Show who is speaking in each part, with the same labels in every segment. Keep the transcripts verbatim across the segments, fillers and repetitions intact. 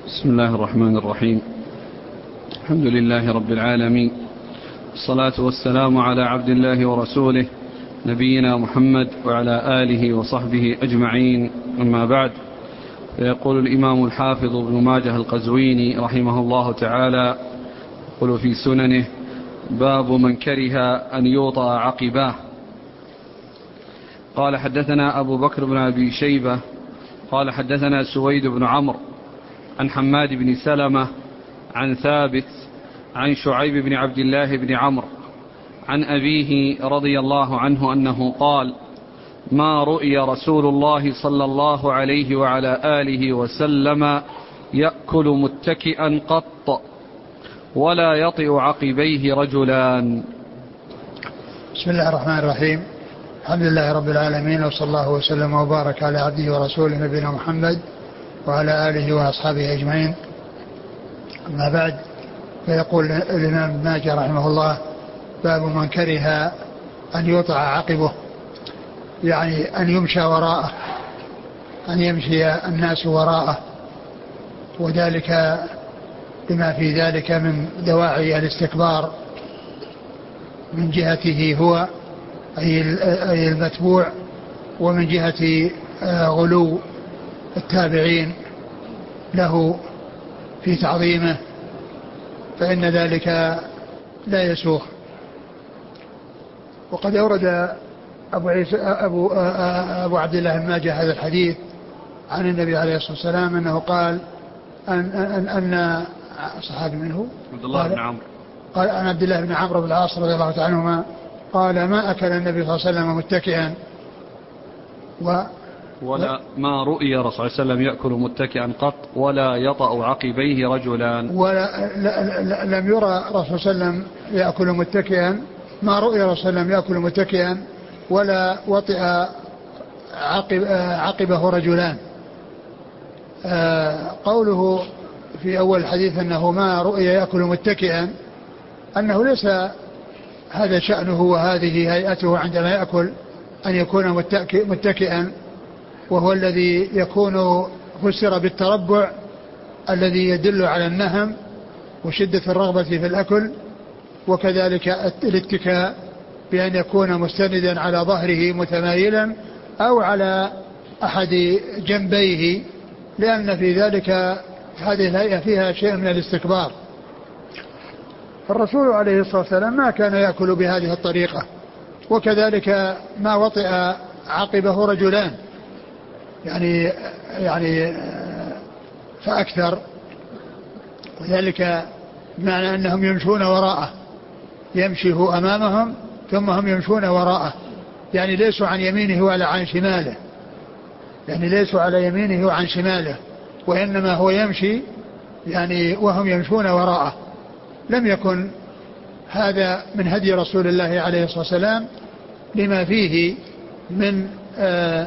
Speaker 1: بسم الله الرحمن الرحيم. الحمد لله رب العالمين، الصلاة والسلام على عبد الله ورسوله نبينا محمد وعلى آله وصحبه أجمعين، أما بعد. فيقول الإمام الحافظ ابن ماجه القزويني رحمه الله تعالى يقول في سننه: باب من كره أن يوطأ عقباه. قال: حدثنا أبو بكر بن أبي شيبة قال حدثنا سويد بن عمرو عن حماد بن سلمة عن ثابت عن شعيب بن عبد الله بن عمرو عن أبيه رضي الله عنه أنه قال: ما رؤي رسول الله صلى الله عليه وعلى آله وسلم يأكل متكئا قط ولا يطئ عقبيه رجلان.
Speaker 2: بسم الله الرحمن الرحيم. الحمد لله رب العالمين، وصلى الله وسلم وبارك على عبده ورسوله نبينا محمد وعلى آله وأصحابه أجمعين، أما بعد. فيقول الإمام ابن ماجه رحمه الله: باب من كره أن يوطأ عقبه، يعني أن يمشى وراءه، أن يمشي الناس وراءه، وذلك بما في ذلك من دواعي الاستكبار من جهته هو أي المتبوع، ومن جهة غلو التابعين له في تعظيمه، فإن ذلك لا يسوغ. وقد أورد أبو, عيسى أبو, أبو عبد الله بن ماجه هذا الحديث عن النبي عليه الصلاة والسلام أنه قال أن, أن, أن صحابي منه
Speaker 1: عبد الله بن عمرو
Speaker 2: قال عن عبد الله بن عمرو بن العاص رضي الله تعالى عنهما قال: ما أكل النبي صلى الله عليه وسلم متكئا و
Speaker 1: ولا ما رؤي رسول الله صلى الله عليه وسلم يأكل متكئا قط ولا يطأ عقبيه رجلان.
Speaker 2: ولا لا لا لم يرى رسول الله صلى الله عليه وسلم يأكل متكئا، ما رؤي رسول الله صلى الله عليه وسلم يأكل متكئا ولا وطئ عقب عقبه رجلان. قوله في أول الحديث أنه ما رؤي يأكل متكئا، أنه ليس هذا شأنه وهذه هيئته عندما يأكل أن يكون متكئا، وهو الذي يكون فسر بالتربع الذي يدل على النهم وشدة الرغبة في الأكل، وكذلك الاتكاء بأن يكون مستندا على ظهره متمايلا أو على أحد جنبيه، لأن في ذلك هذه الهيئة فيها شيء من الاستكبار. الرسول عليه الصلاة والسلام ما كان يأكل بهذه الطريقة، وكذلك ما وطئ عقبه رجلان، يعني يعني فأكثر، وذلك بمعنى أنهم يمشون وراءه، يمشي هو أمامهم ثم هم يمشون وراءه، يعني ليسوا عن يمينه ولا عن شماله، يعني ليسوا على يمينه وعن شماله، وإنما هو يمشي يعني وهم يمشون وراءه. لم يكن هذا من هدي رسول الله عليه الصلاة والسلام، لما فيه من آه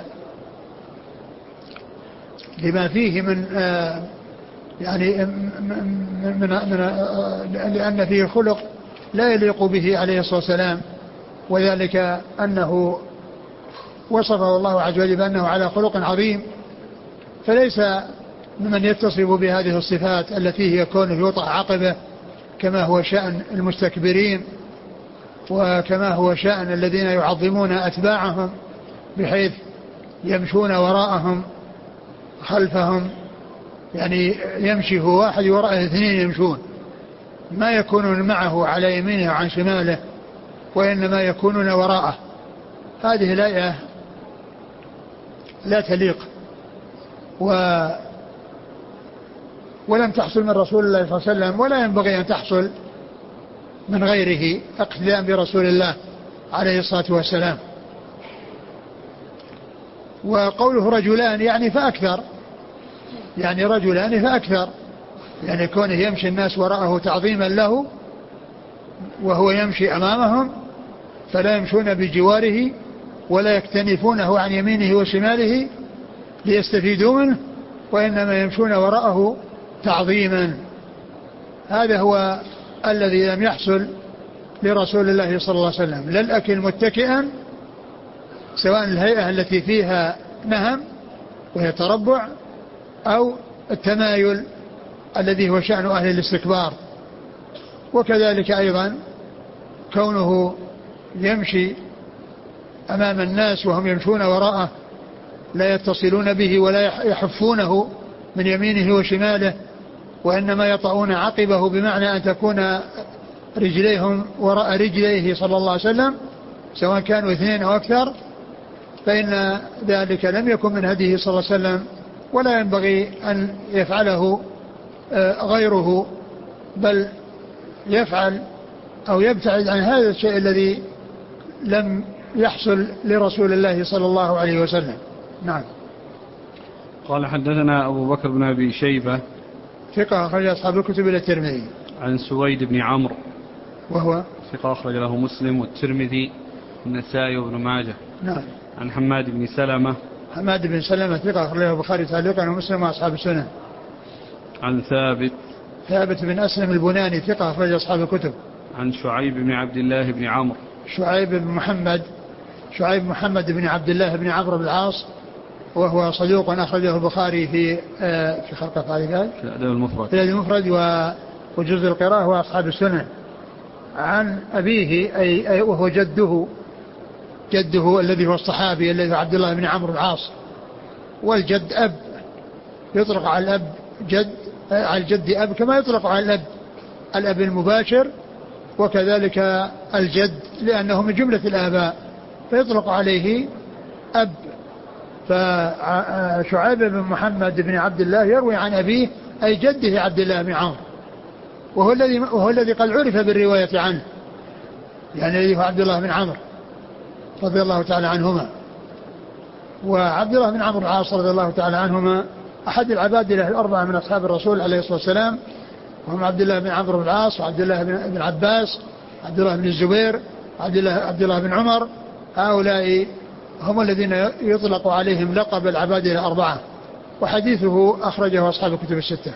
Speaker 2: لما فيه من آه يعني من, من, من آه لأن فيه خلق لا يليق به عليه الصلاة والسلام، وذلك أنه وصفه الله عز وجل بأنه على خلق عظيم، فليس ممن يتصف بهذه الصفات التي هي كونه يوطأ عقبه كما هو شأن المستكبرين، وكما هو شأن الذين يعظمون أتباعهم بحيث يمشون وراءهم خلفهم، يعني يمشي هو واحد وراءه اثنين يمشون، ما يكونون معه على يمينه وعن شماله، وإنما يكونون وراءه. هذه الآية لا تليق و ولم تحصل من رسول الله صلى الله عليه وسلم، ولا ينبغي أن تحصل من غيره اقتداء برسول الله عليه الصلاة والسلام. وقوله رجلان يعني فأكثر، يعني رجلان فأكثر، يعني كونه يمشي الناس وراءه تعظيما له وهو يمشي أمامهم، فلا يمشون بجواره ولا يكتنفونه عن يمينه وشماله ليستفيدوا منه، وإنما يمشون وراءه تعظيما. هذا هو الذي لم يحصل لرسول الله صلى الله عليه وسلم، لا الأكل متكئا سواء الهيئة التي فيها نهم وهي تربع، أو التمايل الذي هو شأن أهل الاستكبار. وكذلك أيضا كونه يمشي أمام الناس وهم يمشون وراءه لا يتصلون به ولا يحفونه من يمينه وشماله، وإنما يطعون عقبه، بمعنى أن تكون رجليهم وراء رجليه صلى الله عليه وسلم سواء كانوا اثنين أو أكثر، فإن ذلك لم يكن من هديه صلى الله عليه وسلم، ولا ينبغي أن يفعله غيره، بل يفعل أو يبتعد عن هذا الشيء الذي لم يحصل لرسول الله صلى الله عليه وسلم. نعم.
Speaker 1: قال حدثنا أبو بكر بن أبي شيبة
Speaker 2: ثقة أخرج أصحاب الكتب إلى الترمذي.
Speaker 1: عن سويد بن عمرو
Speaker 2: وهو
Speaker 1: ثقة أخرج له مسلم والترمذي والنسائي وابن ماجه.
Speaker 2: نعم.
Speaker 1: عن حماد بن سلمة
Speaker 2: حماد بن سلمة ثقة أخرج له البخاري تعليقا ومسلم وأصحاب السنن.
Speaker 1: عن ثابت
Speaker 2: ثابت بن أسلم البناني ثقة أخرج أصحاب الكتب.
Speaker 1: عن شعيب بن عبد الله بن عمرو
Speaker 2: شعيب بن محمد شعيب محمد بن عبد الله بن عمرو بن العاص، وهو صدوق أخرجه البخاري في في خلق أفعال
Speaker 1: في الأدب المفرد
Speaker 2: في الأدب المفرد وجزء القراءة وأصحاب السنن. عن أبيه أي, أي وهو جده جده الذي هو الصحابي الذي هو عبد الله بن عمرو العاص، والجد أب، يطلق على الأب جد، على الجد أب كما يطلق على الأب الأب المباشر، وكذلك الجد لأنه من جملة الآباء فيطلق عليه أب. فشعيب بن محمد بن عبد الله يروي عن أبيه أي جده عبد الله بن عمرو، وهو الذي وهو الذي قد عرف بالرواية عنه، يعني الذي هو عبد الله بن عمرو رضي الله تعالى عنهما. وعبد الله بن عمرو العاص رضي الله تعالى عنهما أحد العباد له الأربعة من أصحاب الرسول عليه الصلاة والسلام، وهم عبد الله بن عمرو العاص وعبد الله بن عباس عبد الله بن الزبير عبد الله عبد الله بن عمر. هؤلاء هم الذين يطلق عليهم لقب العباد الأربعة، وحديثه أخرجه أصحاب الكتب الستة.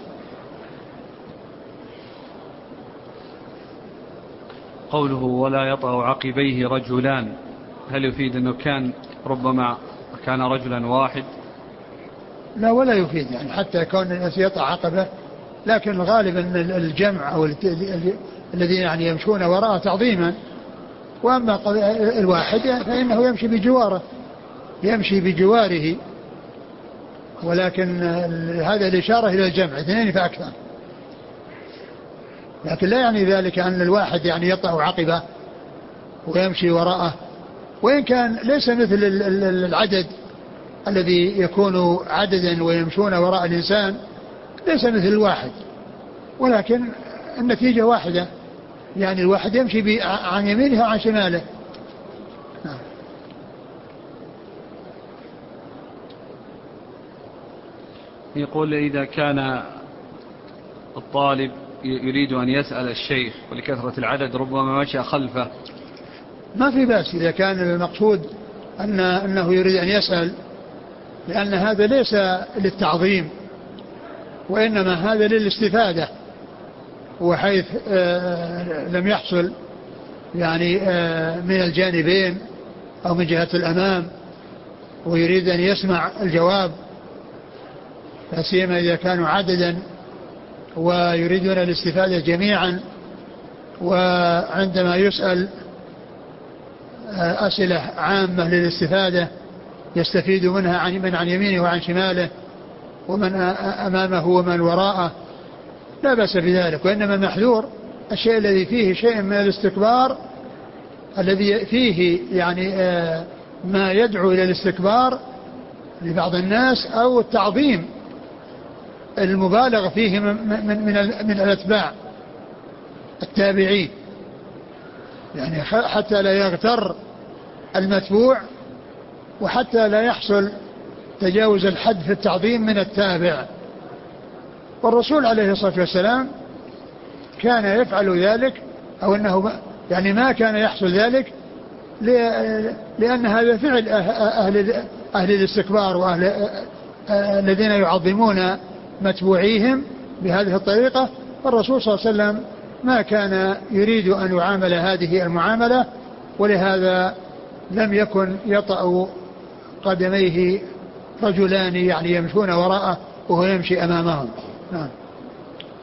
Speaker 1: قوله ولا يطأ عقبيه رجلان، هل يفيد أنه كان ربما كان رجلا واحد؟
Speaker 2: لا، ولا يفيد يعني حتى كون الناس يطأ عقبه، لكن الغالب أن الجمع أو الذين يعني يمشون وراءه تعظيما، وأما الواحد فإنه يمشي بجواره يمشي بجواره ولكن هذا الإشارة إلى الجمع اثنين فأكثر، لكن لا يعني ذلك أن الواحد يعني يطأ عقبه ويمشي وراءه، وإن كان ليس مثل العدد الذي يكون عددا ويمشون وراء الإنسان، ليس مثل الواحد، ولكن النتيجة واحدة، يعني الواحد يمشي عن يمينه وعن شماله.
Speaker 1: يقول إذا كان الطالب يريد أن يسأل الشيخ ولكثرة العدد ربما مشى خلفه،
Speaker 2: ما في بأس إذا كان المقصود أن أنه يريد أن يسأل، لأن هذا ليس للتعظيم وإنما هذا للاستفادة، وحيث آه لم يحصل يعني آه من الجانبين أو من جهة الأمام ويريد أن يسمع الجواب، فسيما إذا كانوا عددا ويريدون الاستفادة جميعا، وعندما يسأل أسئلة عامة للاستفادة يستفيد منها عن من عن يمينه وعن شماله ومن أمامه ومن وراءه، لا بأس بذلك. وإنما محذور الشيء الذي فيه شيء من الاستكبار، الذي فيه يعني ما يدعو إلى الاستكبار لبعض الناس أو التعظيم المبالغ فيه من, من, من, من الأتباع التابعين، يعني حتى لا يغتر المتبوع وحتى لا يحصل تجاوز الحد في التعظيم من التابع. والرسول عليه الصلاة والسلام كان يفعل ذلك، أو أنه يعني ما كان يحصل ذلك لأن هذا فعل أهل, أهل الاستكبار وأهل الذين يعظمون متبوعيهم بهذه الطريقة. فالرسول صلى الله عليه وسلم ما كان يريد أن يعامل هذه المعاملة، ولهذا لم يكن يطأ قدميه رجلان يعني يمشون وراءه وهو يمشي أمامهم. نعم.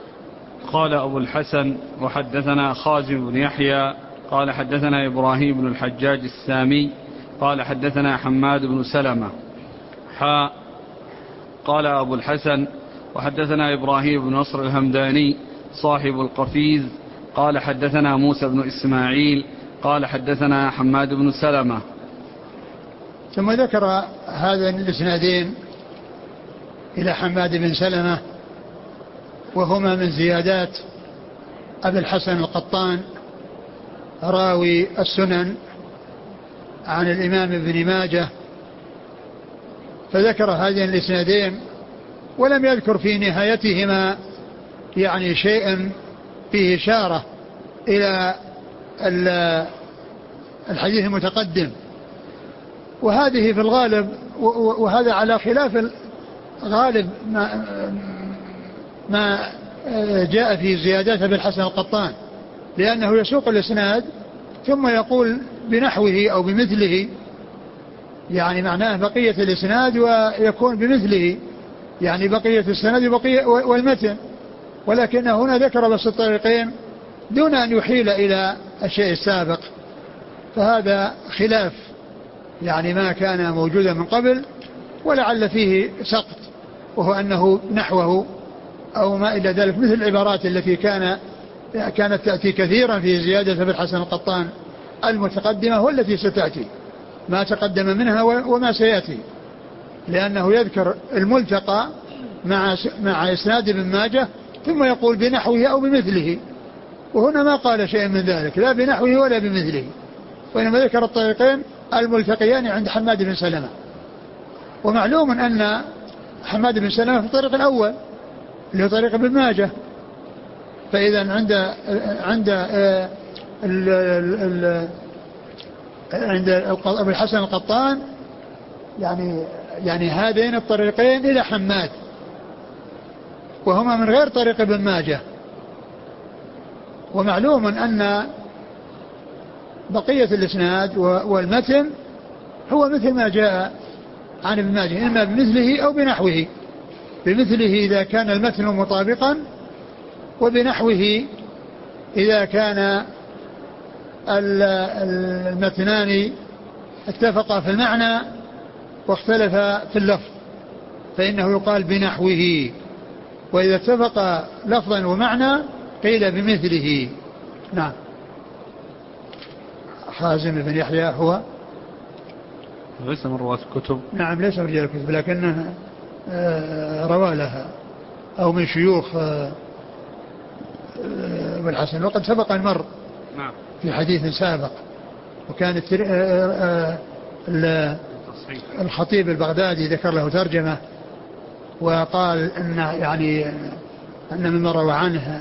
Speaker 1: قال أبو الحسن وحدثنا خازم بن يحيى قال حدثنا إبراهيم بن الحجاج السامي قال حدثنا حماد بن سلمة حاء. قال أبو الحسن وحدثنا إبراهيم بن نصر الهمداني صاحب القفيز قال حدثنا موسى بن إسماعيل قال حدثنا حماد بن سلمة.
Speaker 2: ثم ذكر هذا الإسنادين إلى حماد بن سلمة وهما من زيادات أبي الحسن القطان راوي السنن عن الإمام ابن ماجه، فذكر هذين الإسنادين ولم يذكر في نهايتهما يعني شيئا فيه إشارة إلى الحديث المتقدم، وهذه في الغالب وهذا على خلاف غالب ما, ما جاء في زيادات أبي الحسن القطان، لأنه يسوق الإسناد ثم يقول بنحوه أو بمثله، يعني معناه بقية الإسناد ويكون بمثله، يعني بقية السند وبقية والمتن، ولكن هنا ذكر بس الطريقين دون أن يحيل إلى الشيء السابق، فهذا خلاف يعني ما كان موجودا من قبل، ولعل فيه سقط، وهو أنه نحوه أو ما إلى ذلك، مثل العبارات التي كان كانت تأتي كثيرا في زيادة أبي الحسن القطان المتقدمة والتي ستأتي، ما تقدم منها وما سيأتي، لأنه يذكر الملتقى مع مع إسناد ابن ماجه ثم يقول بنحوه أو بمثله، وهنا ما قال شيء من ذلك لا بنحوه ولا بمثله، وإنما ذكر الطريقين الملتقيان عند حماد بن سلمة. ومعلوم أن حماد بن سلمة في الطريق الأول اللي هو طريق ابن ماجه، فإذا عند عند ال ال عند أبي الحسن القطان يعني يعني هذين الطريقين إلى حماد، وهما من غير طريق ابن ماجه. ومعلوم أن بقية الإسناد والمتن هو مثل ما جاء عن ابن ماجه، إما بمثله أو بنحوه، بمثله إذا كان المتن مطابقا، وبنحوه إذا كان المتنان اتفقا في المعنى واختلفا في اللفظ فإنه يقال بنحوه، وإذا اتفق لفظا ومعنى قيل بمثله. نعم. خازم بن يحيى هو
Speaker 1: ليس من رواة الكتب.
Speaker 2: نعم ليس من رجال الكتب، لكنه روى لها أو من شيوخ ابن الحسن، وقد سبق المر
Speaker 1: نعم
Speaker 2: في حديث سابق، وكان الخطيب البغدادي ذكر له ترجمة وقال ان يعني ان مما روى عنه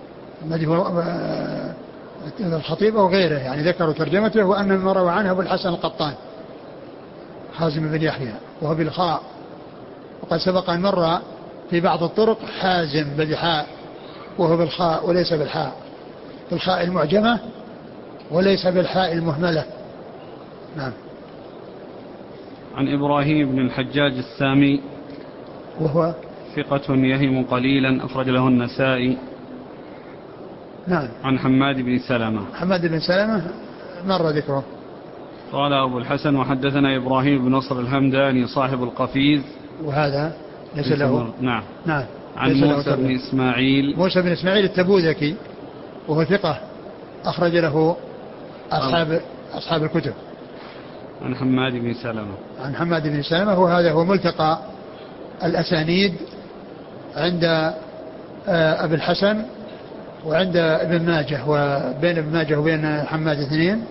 Speaker 2: الخطيب او غيره يعني ذكروا ترجمته، وان مما روى عنه ابو الحسن القطان حازم بن يحيى وهو بالخاء، وقد سبق ان مر في بعض الطرق حازم بالحاء وهو بالخاء وليس بالحاء، بالخاء المعجمة وليس بالحاء المهملة. نعم.
Speaker 1: عن إبراهيم بن الحجاج السامي
Speaker 2: وهو
Speaker 1: ثقة يهم قليلا أخرج له النسائي.
Speaker 2: نعم.
Speaker 1: عن حماد بن سلمة.
Speaker 2: حماد بن سلمة مر ذكره.
Speaker 1: قال أبو الحسن وحدثنا إبراهيم بن نصر الهمداني صاحب القفيز،
Speaker 2: وهذا ليس له.
Speaker 1: نعم.
Speaker 2: نعم.
Speaker 1: عن موسى بن إسماعيل.
Speaker 2: موسى بن إسماعيل التبوذكي وهو ثقة أخرج له أصحاب أصحاب الكتب.
Speaker 1: عن حماد بن سلمة.
Speaker 2: عن حماد بن سلمة، وهذا هو ملتقى الأسانيد عند أبي الحسن وعند ابن ماجه، وبين ابن ماجه وبين حماد اثنين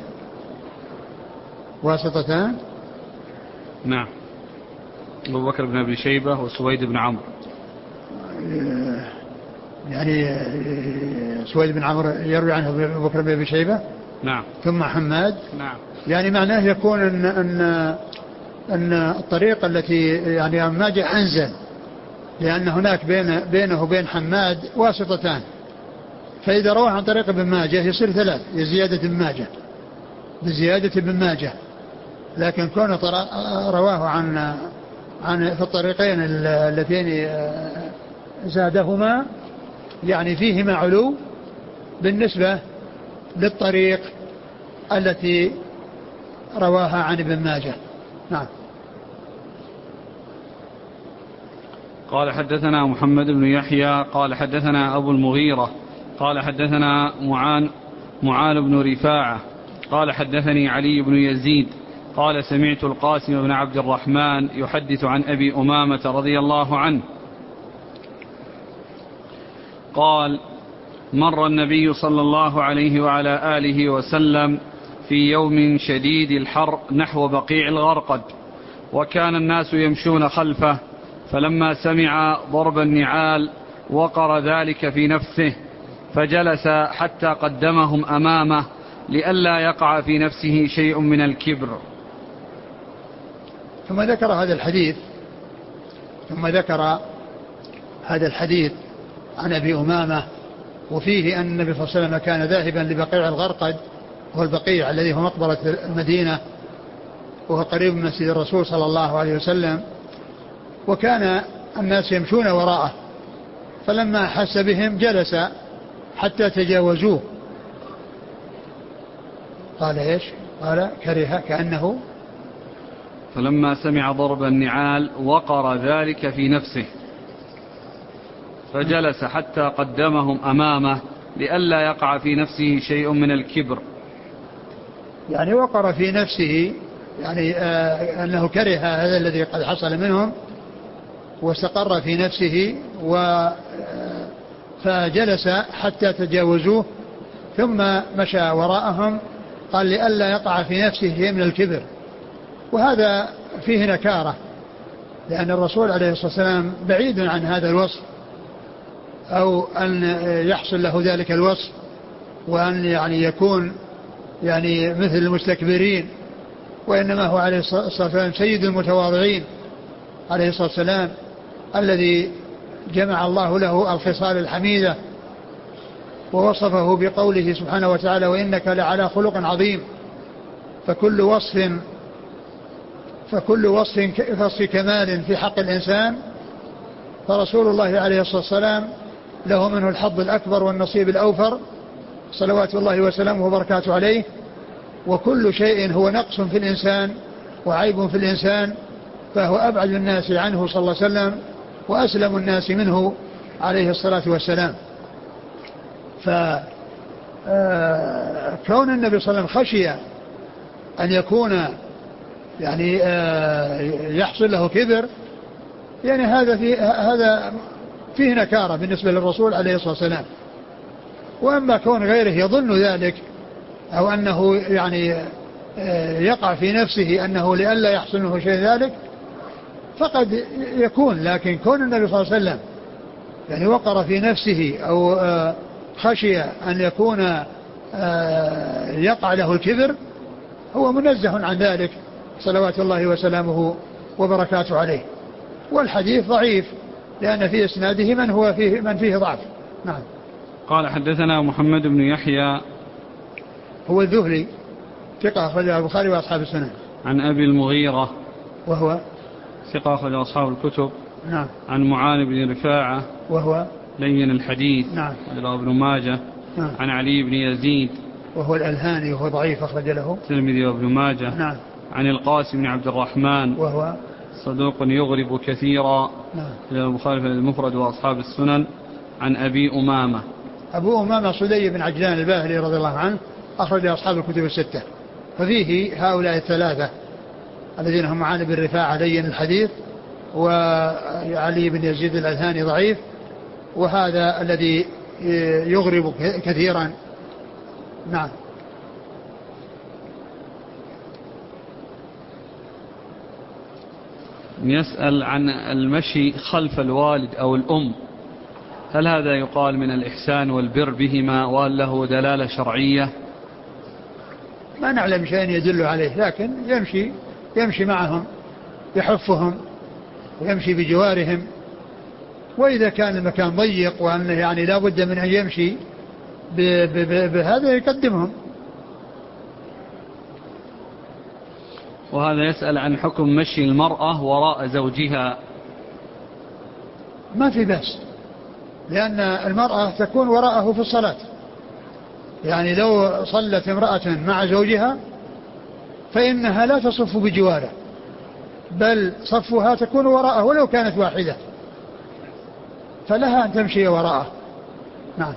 Speaker 2: واسطتان.
Speaker 1: نعم. أبو بكر بن أبي شيبة وسويد بن عمرو،
Speaker 2: يعني سويد بن عمرو يروي عنه أبو بكر بن أبي شيبة.
Speaker 1: نعم.
Speaker 2: ثم حماد.
Speaker 1: نعم.
Speaker 2: يعني معناه يكون أن أن أن الطريقة التي يعني ماجه أنزل، لأن هناك بين بينه وبين حماد واسطتان، فإذا رواه عن طريق ابن ماجه يصير ثلاث بزيادة ابن ماجه بزيادة ابن ماجه، لكن كونه رواه عن عن في الطريقين اللتين زادهما يعني فيهما علو بالنسبة للطريق التي رواها عن ابن ماجه. نعم.
Speaker 1: قال حدثنا محمد بن يحيى قال حدثنا أبو المغيرة قال حدثنا معان معان بن رفاعة قال حدثني علي بن يزيد قال سمعت القاسم بن عبد الرحمن يحدث عن أبي أمامة رضي الله عنه قال مر النبي صلى الله عليه وعلى آله وسلم في يوم شديد الحر نحو بقيع الغرقد وكان الناس يمشون خلفه فلما سمع ضرب النعال وقر ذلك في نفسه فجلس حتى قدمهم أمامه لئلا يقع في نفسه شيء من الكبر.
Speaker 2: ثم ذكر هذا الحديث ثم ذكر هذا الحديث عن أبي أمامة وفيه أن النبي صلى الله عليه وسلم كان ذاهبا لبقيع الغرقد وهو البقيع الذي هو مقبرة المدينة وهو قريب من مسجد الرسول صلى الله عليه وسلم وكان الناس يمشون وراءه فلما أحس بهم جلس حتى تجاوزوه. قال إيش؟ قال كره كأنه
Speaker 1: فلما سمع ضرب النعال وقر ذلك في نفسه فجلس حتى قدمهم أمامه لئلا يقع في نفسه شيء من الكبر.
Speaker 2: يعني وقر في نفسه يعني آه أنه كره هذا الذي قد حصل منهم واستقر في نفسه و فجلس حتى تجاوزوه ثم مشى وراءهم قال لئلا يقع في نفسه شيء من الكبر. وهذا فيه نكارة لأن الرسول عليه الصلاة والسلام بعيد عن هذا الوصف أو أن يحصل له ذلك الوصف وأن يعني يكون يعني مثل المستكبرين وإنما هو عليه الصلاة والسلام سيد المتواضعين عليه الصلاة والسلام الذي جمع الله له الخصال الحميدة ووصفه بقوله سبحانه وتعالى وإنك لعلى خلق عظيم. فكل وصف فكل وصف وصف كمال في حق الإنسان فرسول الله عليه الصلاة والسلام له منه الحظ الأكبر والنصيب الأوفر صلوات الله وسلامه وبركاته عليه. وكل شيء هو نقص في الإنسان وعيب في الإنسان فهو أبعد الناس عنه صلى الله عليه وسلم وأسلم الناس منه عليه الصلاة والسلام. فكون النبي صلى الله عليه وسلم خشي أن يكون يعني يحصل له كبر يعني هذا فيه, هذا فيه نكارة بالنسبة للرسول عليه الصلاة والسلام. وأما كون غيره يظن ذلك أو أنه يعني يقع في نفسه أنه لئلا يحصل له شيء ذلك فقد يكون. لكن كون النبي صلى الله عليه وسلم يعني وقر في نفسه أو خشي أن يكون يقع له الكبر هو منزه عن ذلك صلوات الله وسلامه وبركاته عليه. والحديث ضعيف لأن في إسناده من هو فيه من فيه ضعف. نعم.
Speaker 1: قال حدثنا محمد بن يحيى
Speaker 2: هو الذهلي ثقة أخرجه البخاري وأصحاب السنن. عن
Speaker 1: أبي المغيرة
Speaker 2: وهو
Speaker 1: ثقة أخرجه أصحاب الكتب.
Speaker 2: نعم.
Speaker 1: عن معان بن رفاعة
Speaker 2: وهو
Speaker 1: لين الحديث.
Speaker 2: نعم.
Speaker 1: أخرجه ابن ماجه.
Speaker 2: نعم.
Speaker 1: عن علي بن يزيد
Speaker 2: وهو الألهاني وهو ضعيف أخرج له
Speaker 1: الترمذي وابن ماجه.
Speaker 2: نعم.
Speaker 1: عن القاسم بن عبد الرحمن
Speaker 2: وهو
Speaker 1: صدوق يغرب كثيرا.
Speaker 2: نعم.
Speaker 1: البخاري في المفرد وأصحاب السنن. عن أبي أمامة
Speaker 2: أبو أمامة صدي بن عجلان الباهلي رضي الله عنه أخرج أصحاب الكتب الستة. ففيه هؤلاء الثلاثة الذين هم معان بن رفاعة لين الحديث وعلي بن يزيد الألهاني ضعيف وهذا الذي يغرب كثيرا. نعم.
Speaker 1: يسأل عن المشي خلف الوالد أو الأم هل هذا يقال من الإحسان والبر بهما وهل له دلالة شرعية؟
Speaker 2: ما نعلم شيء يدل عليه لكن يمشي يمشي معهم يحفهم ويمشي بجوارهم. وإذا كان المكان ضيق وأنه يعني لا بد من أن يمشي بهذا يقدمهم.
Speaker 1: وهذا يسأل عن حكم مشي المرأة وراء زوجها.
Speaker 2: ما في بأس لأن المرأة تكون وراءه في الصلاة. يعني لو صلت امرأة مع زوجها فإنها لا تصف بجواره، بل صفها تكون وراءه ولو كانت واحدة، فلها أن تمشي وراءه. نعم.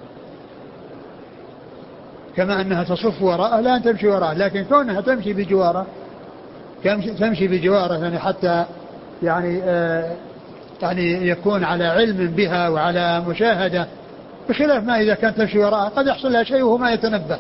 Speaker 2: كما أنها تصف وراءه لا أن تمشي وراءه، لكن كونها تمشي بجواره تمشي بجواره يعني حتى يعني آه يعني يكون على علم بها وعلى مشاهدة، بخلاف ما إذا كانت تمشي وراءه قد يحصل لها شيء وهو ما يتنبه.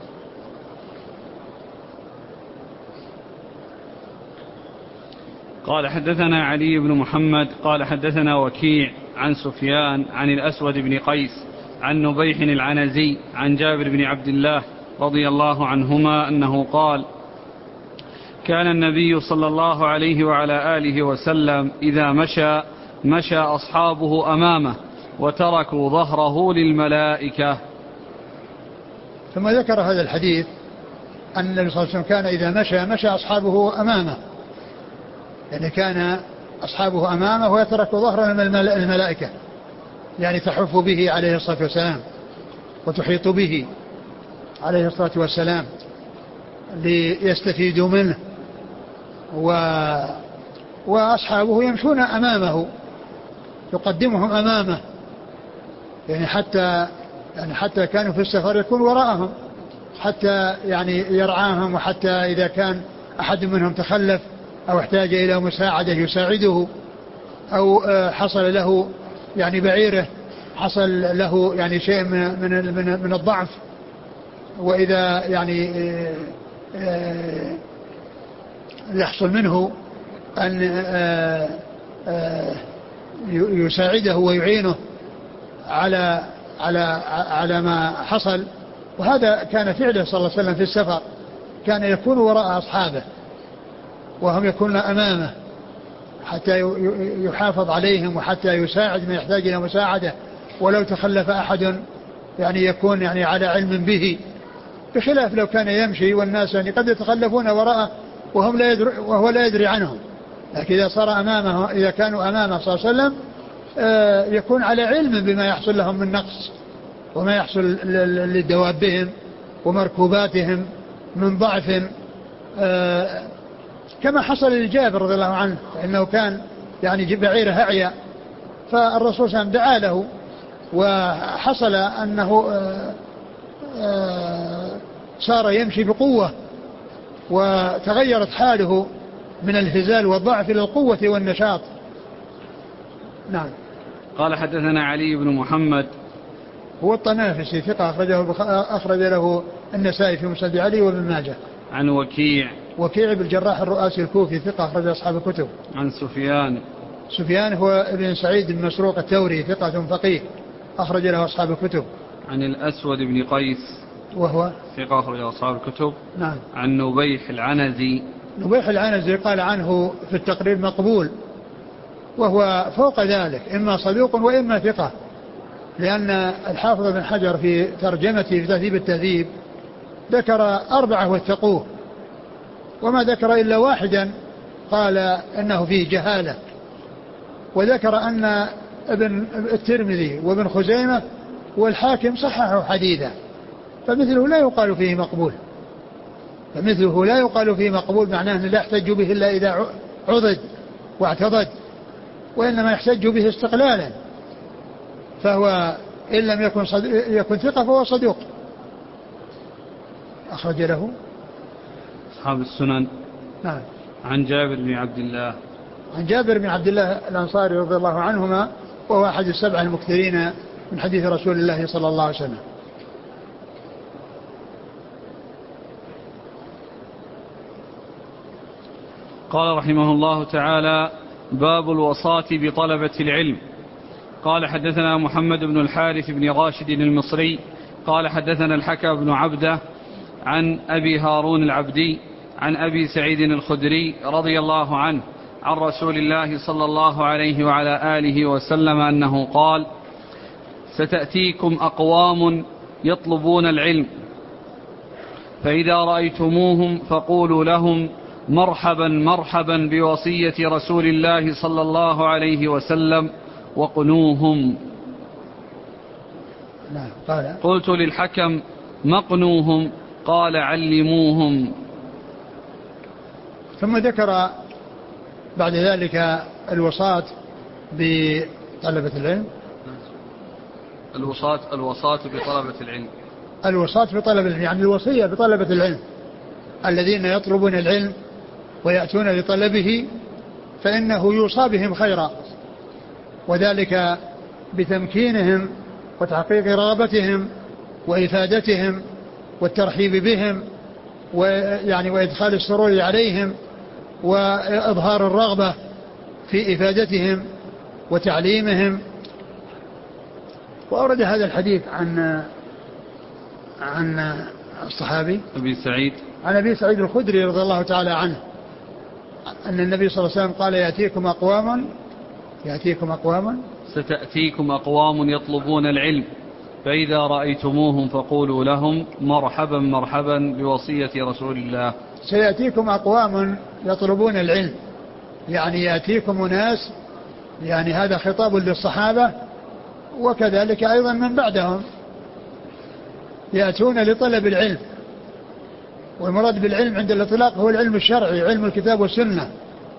Speaker 1: قال حدثنا علي بن محمد قال حدثنا وكيع عن سفيان عن الأسود بن قيس عن نبيح العنزي عن جابر بن عبد الله رضي الله عنهما أنه قال: كان النبي صلى الله عليه وعلى آله وسلم إذا مشى مشى أصحابه أمامه وتركوا ظهره للملائكة.
Speaker 2: ثم ذكر هذا الحديث أن النبي صلى الله عليه وسلم كان إذا مشى مشى أصحابه أمامه، يعني كان أصحابه أمامه ويترك ظهره للملائكة، يعني تحف به عليه الصلاة والسلام وتحيط به عليه الصلاة والسلام ليستفيدوا منه، و وأصحابه يمشون أمامه يقدمهم أمامه، يعني حتى يعني حتى كانوا في السفر يكون وراءهم حتى يعني يرعاهم، وحتى إذا كان أحد منهم تخلف أو احتاج إلى مساعدة يساعده، أو حصل له يعني بعيره حصل له يعني شيء من من من الضعف، وإذا يعني يحصل منه أن يساعده ويعينه على على على ما حصل. وهذا كان فعله صلى الله عليه وسلم في السفر، كان يكون وراء أصحابه وهم يكونون أمامه حتى يحافظ عليهم وحتى يساعد من يحتاج إلى مساعدة، ولو تخلف أحد يعني يكون يعني على علم به، بخلاف لو كان يمشي والناس يعني قد يتخلفون وراءه وهم لا يدري وهو لا يدري عنهم. لكن إذا صار أمامه إذا كانوا أمامه صلى الله عليه وسلم يكون على علم بما يحصل لهم من نقص وما يحصل لدوابهم ومركوباتهم من ضعف، كما حصل لجابر رضي الله عنه، فإنه كان يعني بعيره أعيا، فالرسول صلى الله عليه وسلم دعا له، وحصل أنه صار يمشي بقوة وتغيرت حاله من الهزال والضعف إلى القوة والنشاط. نعم.
Speaker 1: قال حدثنا علي بن محمد
Speaker 2: هو الطنافسي ثقة أخرجه أخرج له النسائي في مسند علي وابن ماجه.
Speaker 1: عن وكيع
Speaker 2: وكيع بن الجراح الرؤاسي الكوفي ثقة أخرج أصحاب الكتب.
Speaker 1: عن سفيان
Speaker 2: سفيان هو ابن سعيد بن مسروق الثوري ثقة فقيه أخرج له أصحاب الكتب.
Speaker 1: عن الأسود بن قيس
Speaker 2: وهو
Speaker 1: ثقة أخرج أصحاب الكتب.
Speaker 2: نعم.
Speaker 1: عن نبيح العنزي
Speaker 2: نبيح العنزي قال عنه في التقريب مقبول، وهو فوق ذلك إما صدوق وإما ثقة، لأن الحافظ بن حجر في ترجمته في تهذيب التهذيب ذكر أربعة واتقوه، وما ذكر إلا واحدا قال إنه فيه جهالة، وذكر أن ابن الترمذي وابن خزيمة والحاكم صححوا حديثا، فمثله لا يقال فيه مقبول، فمثله لا يقال فيه مقبول، معناه أنه لا يحتج به إلا إذا عضد واعتضد، وإنما يحتج به استقلالا، فهو إن لم يكن, يكن ثقة فهو صدوق. أخرج له
Speaker 1: أصحاب السنن.
Speaker 2: نعم.
Speaker 1: عن جابر بن عبد الله
Speaker 2: عن جابر بن عبد الله الأنصاري رضي الله عنهما، وهو أحد السبع المكثرين من حديث رسول الله صلى الله عليه وسلم.
Speaker 1: قال رحمه الله تعالى: باب الوصاة بطلبة العلم. قال حدثنا محمد بن الحارث بن راشد المصري قال حدثنا الحكم بن عبده عن أبي هارون العبدي عن أبي سعيد الخدري رضي الله عنه عن رسول الله صلى الله عليه وعلى آله وسلم أنه قال: ستأتيكم أقوام يطلبون العلم، فإذا رأيتموهم فقولوا لهم: مرحبا مرحبا بوصية رسول الله صلى الله عليه وسلم، وقنوهم.
Speaker 2: نعم. قال
Speaker 1: قلت للحكم مقنوهم، قال علموهم.
Speaker 2: ثم ذكر بعد ذلك الوصاة بطلبة العلم.
Speaker 1: الوصاة الوصاة بطلبة العلم
Speaker 2: الوصاة بطلبة العلم يعني الوصية بطلبة العلم الذين يطلبون العلم ويأتون لطلبه، فإنه يوصى بهم خيرا، وذلك بتمكينهم وتحقيق رغبتهم وإفادتهم والترحيب بهم، ويعني وإدخال السرور عليهم وإظهار الرغبة في إفادتهم وتعليمهم. وأورد هذا الحديث عن عن الصحابي
Speaker 1: أبي سعيد
Speaker 2: عن أبي سعيد الخدري رضي الله تعالى عنه أن النبي صلى الله عليه وسلم قال يأتيكم أقوام يأتيكم أقوام
Speaker 1: ستأتيكم أقوام يطلبون العلم، فإذا رأيتموهم فقولوا لهم مرحبا مرحبا بوصية رسول الله.
Speaker 2: سيأتيكم أقوام يطلبون العلم، يعني يأتيكم ناس، يعني هذا خطاب للصحابة وكذلك أيضا من بعدهم، يأتون لطلب العلم. والمراد بالعلم عند الإطلاق هو العلم الشرعي، علم الكتاب والسنة،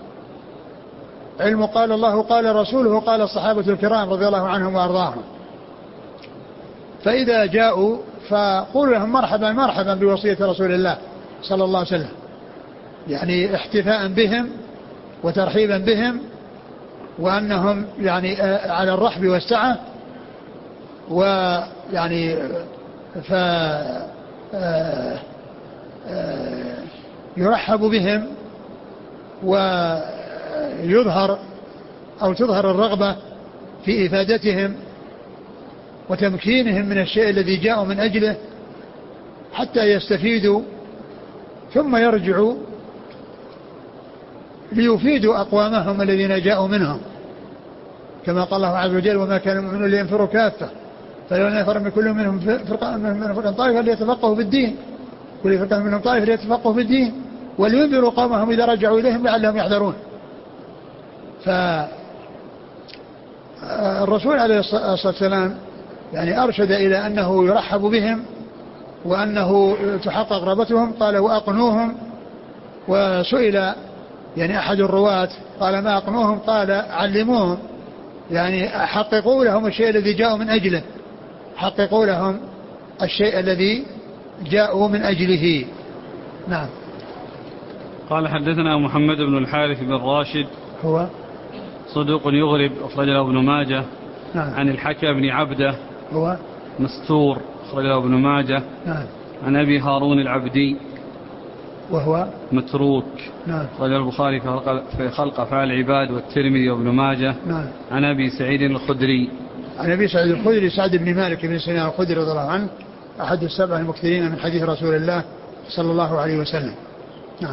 Speaker 2: علم قال الله قال رسوله قال الصحابة الكرام رضي الله عنهم وأرضاهم. فإذا جاءوا فقولوا لهم مرحبا مرحبا بوصية رسول الله صلى الله عليه وسلم، يعني احتفاء بهم وترحيبا بهم، وأنهم يعني على الرحب والسعة، ويعني ف يرحب بهم ويظهر أو تظهر الرغبة في إفادتهم وتمكينهم من الشيء الذي جاءوا من أجله حتى يستفيدوا، ثم يرجعوا ليفيدوا أقوامهم الذين جاءوا منهم، كما قال الله عز وجل وما كان المؤمنون لينفروا كافة فلولا نفر من كل منهم فرقة من فرقة طائفة ليتفقهوا بالدين، كل فرقة منهم طائفة ليتفقهوا بالدين ولينذروا قومهم إذا رجعوا إليهم لعلهم يحذرون. فالرسول عليه الصلاة والسلام يعني أرشد إلى أنه يرحب بهم وأنه تحقق رغبتهم. قال وأقنوهم، وسئل يعني أحد الرواة قال ما أقنوهم؟ قال علموهم، يعني حققوا لهم الشيء الذي جاءوا من أجله، حققوا لهم الشيء الذي جاءوا من أجله. نعم.
Speaker 1: قال حدثنا محمد بن الحارث بن راشد
Speaker 2: هو
Speaker 1: صدوق يغرب أخرجه ابن ماجه.
Speaker 2: نعم.
Speaker 1: عن الحكى بن عبده
Speaker 2: هو
Speaker 1: مستور أخرجه ابن ماجه.
Speaker 2: نعم.
Speaker 1: عن أبي هارون العبدي
Speaker 2: وهو
Speaker 1: متروك.
Speaker 2: نعم.
Speaker 1: أخرجه البخاري في خلق أفعال العباد والترمذي وابن ماجه.
Speaker 2: نعم.
Speaker 1: عن أبي سعيد الخدري
Speaker 2: عن أبي سعيد الخدري سعد بن مالك بن سنان الخدري رضي الله عنه أحد السبع المكثرين من حديث رسول الله صلى الله عليه وسلم. نعم.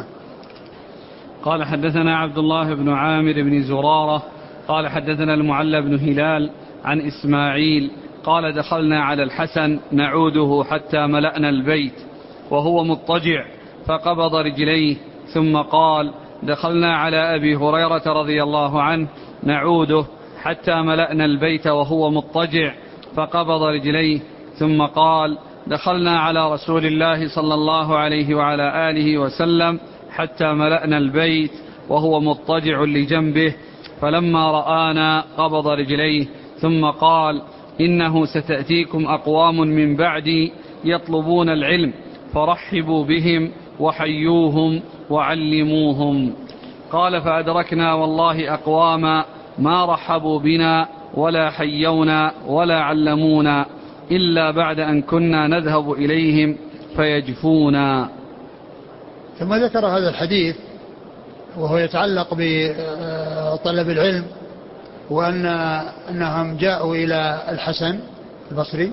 Speaker 1: قال حدثنا عبد الله بن عامر بن زرارة قال حدثنا المعلى بن هلال عن إسماعيل قال دخلنا على الحسن نعوده حتى ملأنا البيت وهو مضطجع فقبض رجليه، ثم قال دخلنا على أبي هريرة رضي الله عنه نعوده حتى ملأنا البيت وهو مضطجع فقبض رجليه، ثم قال دخلنا على رسول الله صلى الله عليه وعلى آله وسلم حتى ملأنا البيت وهو مضطجع لجنبه، فلما رآنا قبض رجليه، ثم قال إنه ستأتيكم أقوام من بعدي يطلبون العلم فرحبوا بهم وحيوهم وعلموهم. قال فأدركنا والله أقواما ما رحبوا بنا ولا حيونا ولا علمونا إلا بعد أن كنا نذهب إليهم فيجفونا.
Speaker 2: ثم ذكر هذا الحديث وهو يتعلق بطلب العلم، وأن أنهم جاءوا إلى الحسن البصري.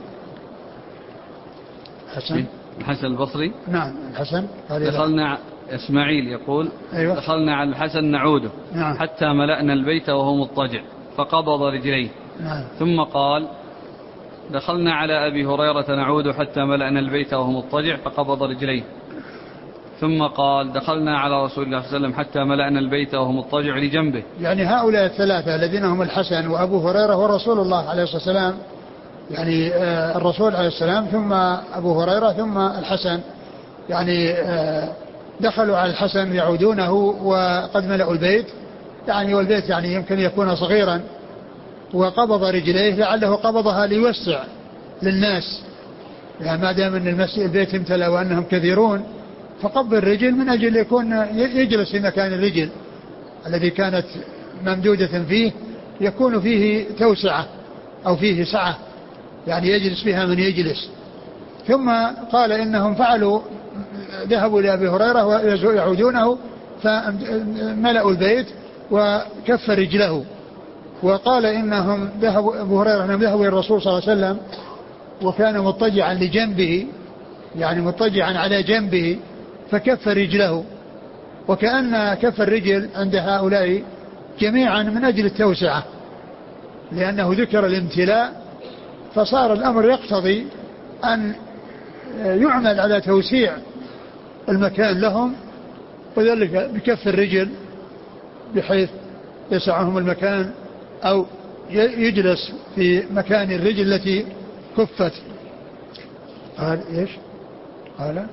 Speaker 2: الحسن
Speaker 1: الحسن البصري
Speaker 2: نعم. الحسن
Speaker 1: دخلنا إسماعيل يقول
Speaker 2: أيوة.
Speaker 1: دخلنا على الحسن نعوده
Speaker 2: نعم.
Speaker 1: حتى ملأنا البيت وهو مضطجع فقبض رجليه.
Speaker 2: نعم.
Speaker 1: ثم قال دخلنا على أبي هريرة نعوده حتى ملأنا البيت وهو مضطجع فقبض رجليه. ثم قال دخلنا على رسول الله صلى الله عليه وسلم حتى ملأنا البيت وهو مضطجع لجنبه.
Speaker 2: يعني هؤلاء الثلاثة الذين هم الحسن وأبو هريرة ورسول الله عليه الصلاة والسلام يعني الرسول عليه السلام ثم أبو هريرة ثم الحسن، يعني دخلوا على الحسن يعودونه وقد ملأوا البيت، يعني والبيت يعني يمكن يكون صغيرا، وقبض رجليه لعله قبضها ليوسع للناس، يعني ما دام ان المسجد البيت امتلأ وانهم كثيرون، فقبض الرجل من اجل يكون يجلس في مكان الرجل الذي كانت ممدودة فيه، يكون فيه توسعة او فيه سعة، يعني يجلس فيها من يجلس. ثم قال انهم فعلوا، ذهبوا لأبي هريرة ويعودونه فملأوا البيت وكف رجله، وقال إنهم ذهبوا أبو هريرة أنهم ذهبوا إلى الرسول صلى الله عليه وسلم وكان مضطجعا لجنبه، يعني مضطجعا على جنبه فكف رجله، وكأن كف الرجل عند هؤلاء جميعا من أجل التوسعة، لأنه ذكر الامتلاء، فصار الأمر يقتضي أن يعمل على توسيع المكان لهم، وذلك بكف الرجل بحيث يسعهم المكان أو يجلس في مكان الرجل التي كفت. قال إيش؟ قال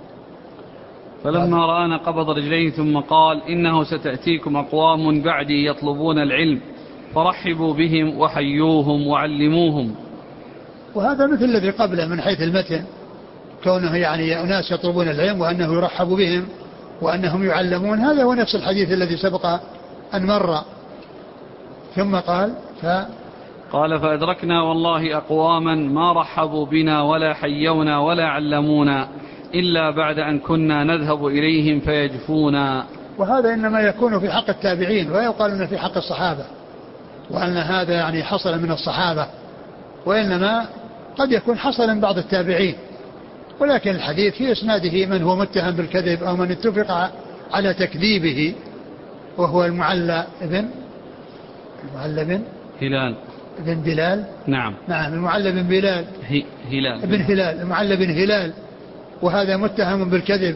Speaker 1: فلما رآنا قبض رجليه ثم قال إنه ستأتيكم أقوام بعدي يطلبون العلم فرحبوا بهم وحيوهم وعلموهم.
Speaker 2: وهذا مثل الذي قبله من حيث المتن، كونه يعني أناس يطلبون العلم وأنه يرحب بهم وأنهم يعلمون، هذا هو نفس الحديث الذي سبق أن مر. ثم قال ف
Speaker 1: قال فأدركنا والله أقواما ما رحبوا بنا ولا حيونا ولا علمونا إلا بعد أن كنا نذهب إليهم فيجفونا.
Speaker 2: وهذا إنما يكون في حق التابعين، ويقال أنه في حق الصحابة، وأن هذا يعني حصل من الصحابة، وإنما قد يكون حصل من بعض التابعين، ولكن الحديث في إسناده من هو متهم بالكذب أو من اتفق على تكذيبه، وهو المعلى ابن المعلى بن
Speaker 1: هلال
Speaker 2: بن بلال.
Speaker 1: نعم
Speaker 2: نعم المعلى بن بلال
Speaker 1: هي هلال
Speaker 2: ابن هلال المعلى بن هلال، وهذا متهم بالكذب.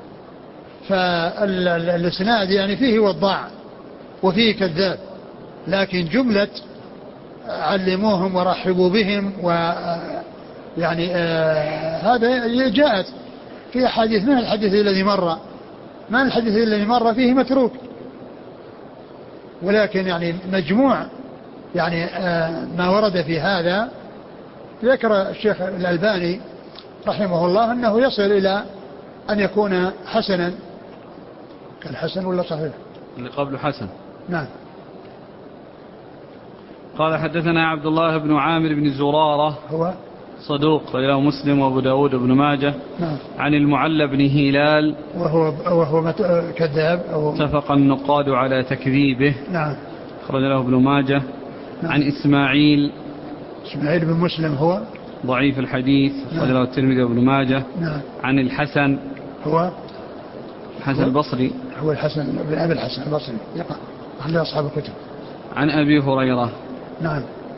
Speaker 2: فالإسناد يعني فيه وضاع وفيه كذاب، لكن جملة علموهم ورحبوا بهم و يعني آه هذا جاءت في حديث من الحديث الذي مر، ما الحديث الذي مر فيه متروك، ولكن يعني مجموع يعني آه ما ورد في هذا. ذكر الشيخ الألباني رحمه الله أنه يصل إلى أن يكون حسنا. كان حسن ولا صحيح؟
Speaker 1: اللي قبله حسن.
Speaker 2: نعم.
Speaker 1: قال حدثنا عبد الله بن عامر بن زرارة
Speaker 2: هو
Speaker 1: صدوق رواه مسلم وابو داود بن ماجه.
Speaker 2: نعم.
Speaker 1: عن المعلى بن هلال
Speaker 2: وهو وهو كذاب أو
Speaker 1: اتفق النقاد على تكذيبه.
Speaker 2: نعم.
Speaker 1: أخرج له ابن ماجه. نعم. عن إسماعيل
Speaker 2: إسماعيل بن مسلم هو
Speaker 1: ضعيف الحديث. أخرج له الترمذي وابن ماجه.
Speaker 2: نعم.
Speaker 1: عن الحسن
Speaker 2: هو
Speaker 1: الحسن البصري
Speaker 2: هو الحسن بن أبي الحسن البصري يقع أحد أصحاب الكتب.
Speaker 1: عن أبي هريرة.
Speaker 2: نعم.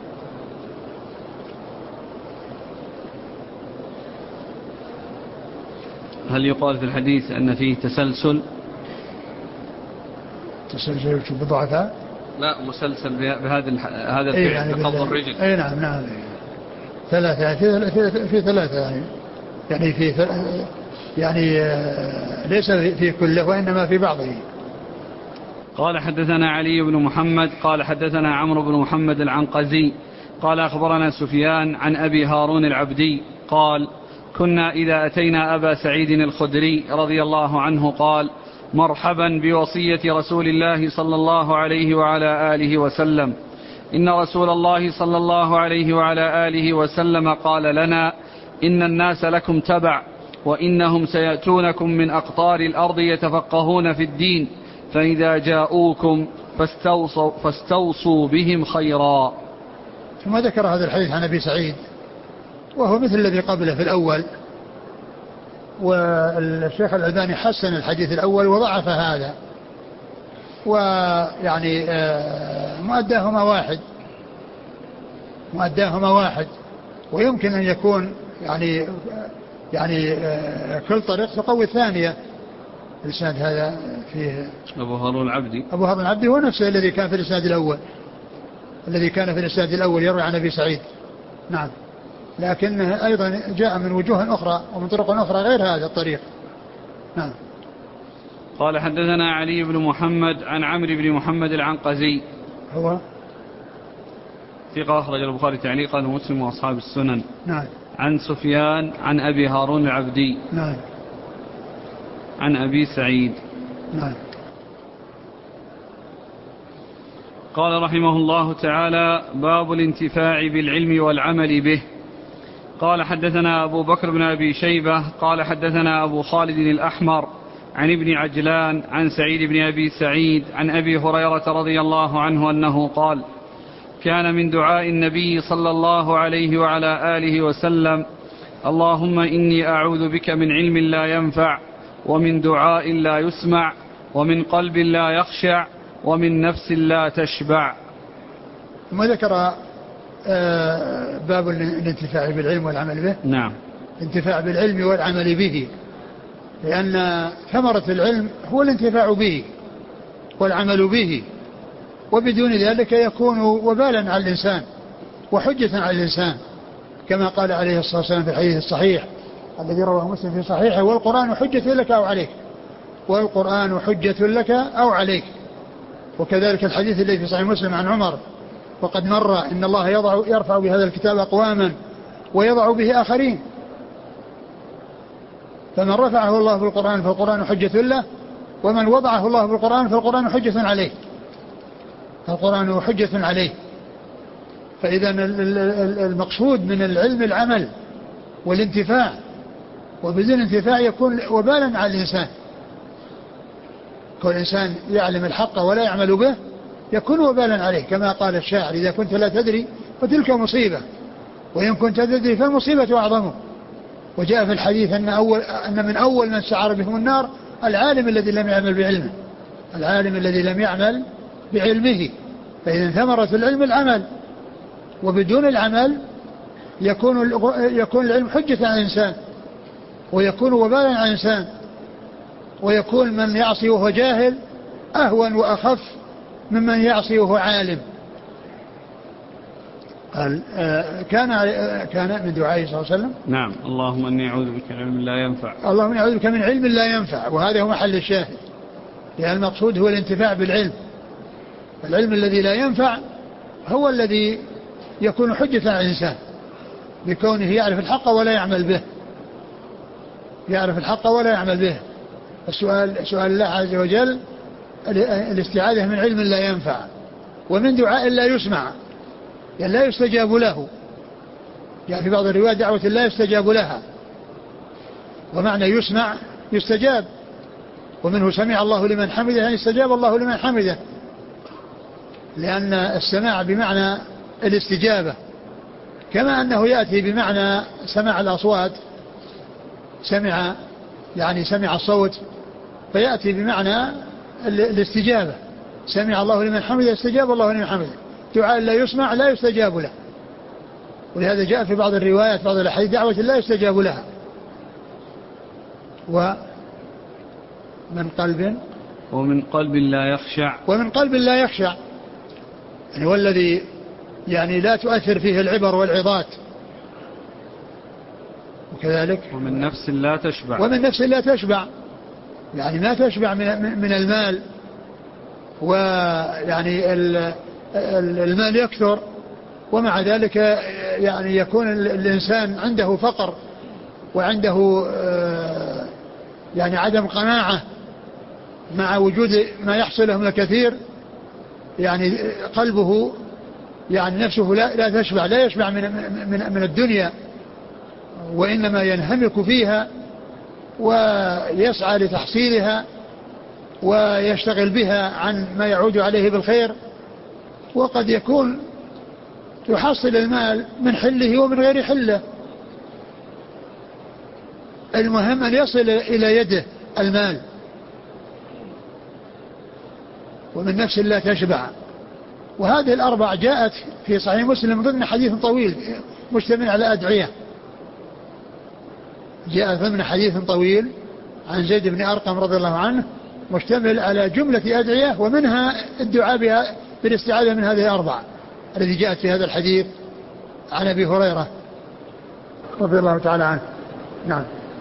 Speaker 1: هل يقال في الحديث أن فيه تسلسل؟
Speaker 2: تسلسل بضعفاء؟
Speaker 1: لا، مسلسل بهذا هذا الفعل
Speaker 2: يعني
Speaker 1: بقبض الرجل.
Speaker 2: أي نعم نعم ثلاثة يعني في, في, في ثلاثة يعني يعني في يعني ليس في كله وإنما في بعضه.
Speaker 1: قال حدثنا علي بن محمد قال حدثنا عمرو بن محمد العنقزي قال أخبرنا سفيان عن أبي هارون العبدي قال كنا إذا أتينا أبا سعيد الخدري رضي الله عنه قال مرحبا بوصية رسول الله صلى الله عليه وعلى آله وسلم، إن رسول الله صلى الله عليه وعلى آله وسلم قال لنا إن الناس لكم تبع، وإنهم سيأتونكم من أقطار الأرض يتفقهون في الدين، فإذا جاءوكم فاستوصوا, فاستوصوا بهم خيرا.
Speaker 2: ثم ذكر هذا الحديث عن أبي سعيد وهو مثل الذي قبله في الأول، والشيخ الألباني حسن الحديث الأول وضعف هذا، ويعني مؤداهما واحد مؤداهما واحد ويمكن أن يكون يعني يعني كل طريق تقوي الثانية. الإسناد هذا فيه
Speaker 1: أبو هارون العبدي
Speaker 2: أبو هارون العبدي هو نفسه الذي كان في الإسناد الأول الذي كان في الإسناد الأول يروي عن أبي سعيد. نعم. لكنه أيضا جاء من وجوه أخرى ومن طرق أخرى غير هذا الطريق. نعم.
Speaker 1: قال حدثنا علي بن محمد عن عمرو بن محمد العنقزي
Speaker 2: هو
Speaker 1: ثقة أخرج البخاري تعليقا ومسلم وأصحاب السنن.
Speaker 2: نعم.
Speaker 1: عن سفيان عن أبي هارون العبدي.
Speaker 2: نعم.
Speaker 1: عن أبي سعيد.
Speaker 2: نعم.
Speaker 1: قال رحمه الله تعالى: باب الانتفاع بالعلم والعمل به. قال حدثنا أبو بكر بن أبي شيبة قال حدثنا أبو خالد الأحمر عن ابن عجلان عن سعيد بن أبي سعيد عن أبي هريرة رضي الله عنه أنه قال: كان من دعاء النبي صلى الله عليه وعلى آله وسلم: اللهم إني أعوذ بك من علم لا ينفع، ومن دعاء لا يسمع، ومن قلب لا يخشع، ومن نفس لا تشبع.
Speaker 2: ثم ذكر باب الانتفاع بالعلم والعمل به.
Speaker 1: نعم.
Speaker 2: الانتفاع بالعلم والعمل به، لأن ثمرة العلم هو الانتفاع به والعمل به، وبدون ذلك يكون وبالا على الإنسان وحجة على الإنسان، كما قال عليه الصلاة والسلام في الحديث الصحيح الذي رواه مسلم في صحيحه: والقرآن حجة لك أو عليك، والقرآن حجة لك أو عليك. وكذلك الحديث الذي في صحيح مسلم عن عمر وقد مر: إن الله يضع يرفع بهذا الكتاب أقواما ويضع به آخرين، فمن رفعه الله بالقرآن فالقرآن حجة له، ومن وضعه الله بالقرآن فالقرآن حجة عليه فالقرآن حجة عليه. فإذا المقصود من العلم العمل والانتفاع، وبدون الانتفاع يكون وبالا على الإنسان. كل إنسان يعلم الحق ولا يعمل به يكون وبالا عليه، كما قال الشاعر: إذا كنت لا تدري فتلك مصيبة، وإن كنت تدري فالمصيبة أعظم. وجاء في الحديث أن, أول أن من أول من سعر بهم النار العالم الذي لم يعمل بعلمه العالم الذي لم يعمل بعلمه. فإذا ثمرة العلم العمل، وبدون العمل يكون يكون العلم حجة على الإنسان، ويكون وبالا على الإنسان، ويكون من يعصي وهو جاهل أهون وأخف ممن يعصي وهو عالم. قال كان كان من دعائه صلى الله عليه وسلم:
Speaker 1: نعم، اللهم إني أعوذ بك من علم لا ينفع.
Speaker 2: اللهم إني أعوذ بك من علم لا ينفع، وهذا هو محل الشاهد، لأن المقصود هو الانتفاع بالعلم. العلم الذي لا ينفع هو الذي يكون حجة على الإنسان بكونه يعرف الحق ولا يعمل به يعرف الحق ولا يعمل به. السؤال سؤال الله عز وجل الاستعاذة من علم لا ينفع، ومن دعاء لا يسمع، يعني لا يستجاب له. يعني في بعض الروايات دعوة لا يستجاب لها، ومعنى يسمع يستجاب، ومنه سمع الله لمن حمده، يعني استجاب الله لمن حمده، لأن السماع بمعنى الاستجابة، كما أنه يأتي بمعنى سماع الأصوات، سمع يعني سمع الصوت، فيأتي بمعنى الاستجابة. سمع الله لمن حمده، استجاب الله لمن حمده. دعاء لا يسمع لا يستجاب له، ولهذا جاء في بعض الروايات بعض الأحاديث دعوة لا يستجاب لها. ومن قلب
Speaker 1: ومن قلب لا يخشع
Speaker 2: ومن قلب لا يخشع يعني والذي يعني لا تؤثر فيه العبر والعظات. وكذلك
Speaker 1: ومن نفس لا تشبع
Speaker 2: ومن نفس لا تشبع يعني ما تشبع من, من المال، ويعني المال يكثر، ومع ذلك يعني يكون الإنسان عنده فقر وعنده يعني عدم قناعة مع وجود ما يحصل له من الكثير. يعني قلبه يعني نفسه لا, لا تشبع لا يشبع من, من, من الدنيا، وإنما ينهمك فيها ويسعى لتحصيلها ويشتغل بها عن ما يعود عليه بالخير. وقد يكون يحصل المال من حله ومن غير حله، المهم أن يصل إلى يده المال. ومن نفس لا تشبع، وهذه الأربع جاءت في صحيح مسلم ضمن حديث طويل مشتمل على أدعية. جاء ضمن حديث طويل عن زيد بن أرقم رضي الله عنه مشتمل على جملة أدعية، ومنها الدعاء بها بالاستعاذة من هذه الأربع التي جاءت في هذا الحديث عن أبي هريرة رضي الله تعالى عنه. نعم.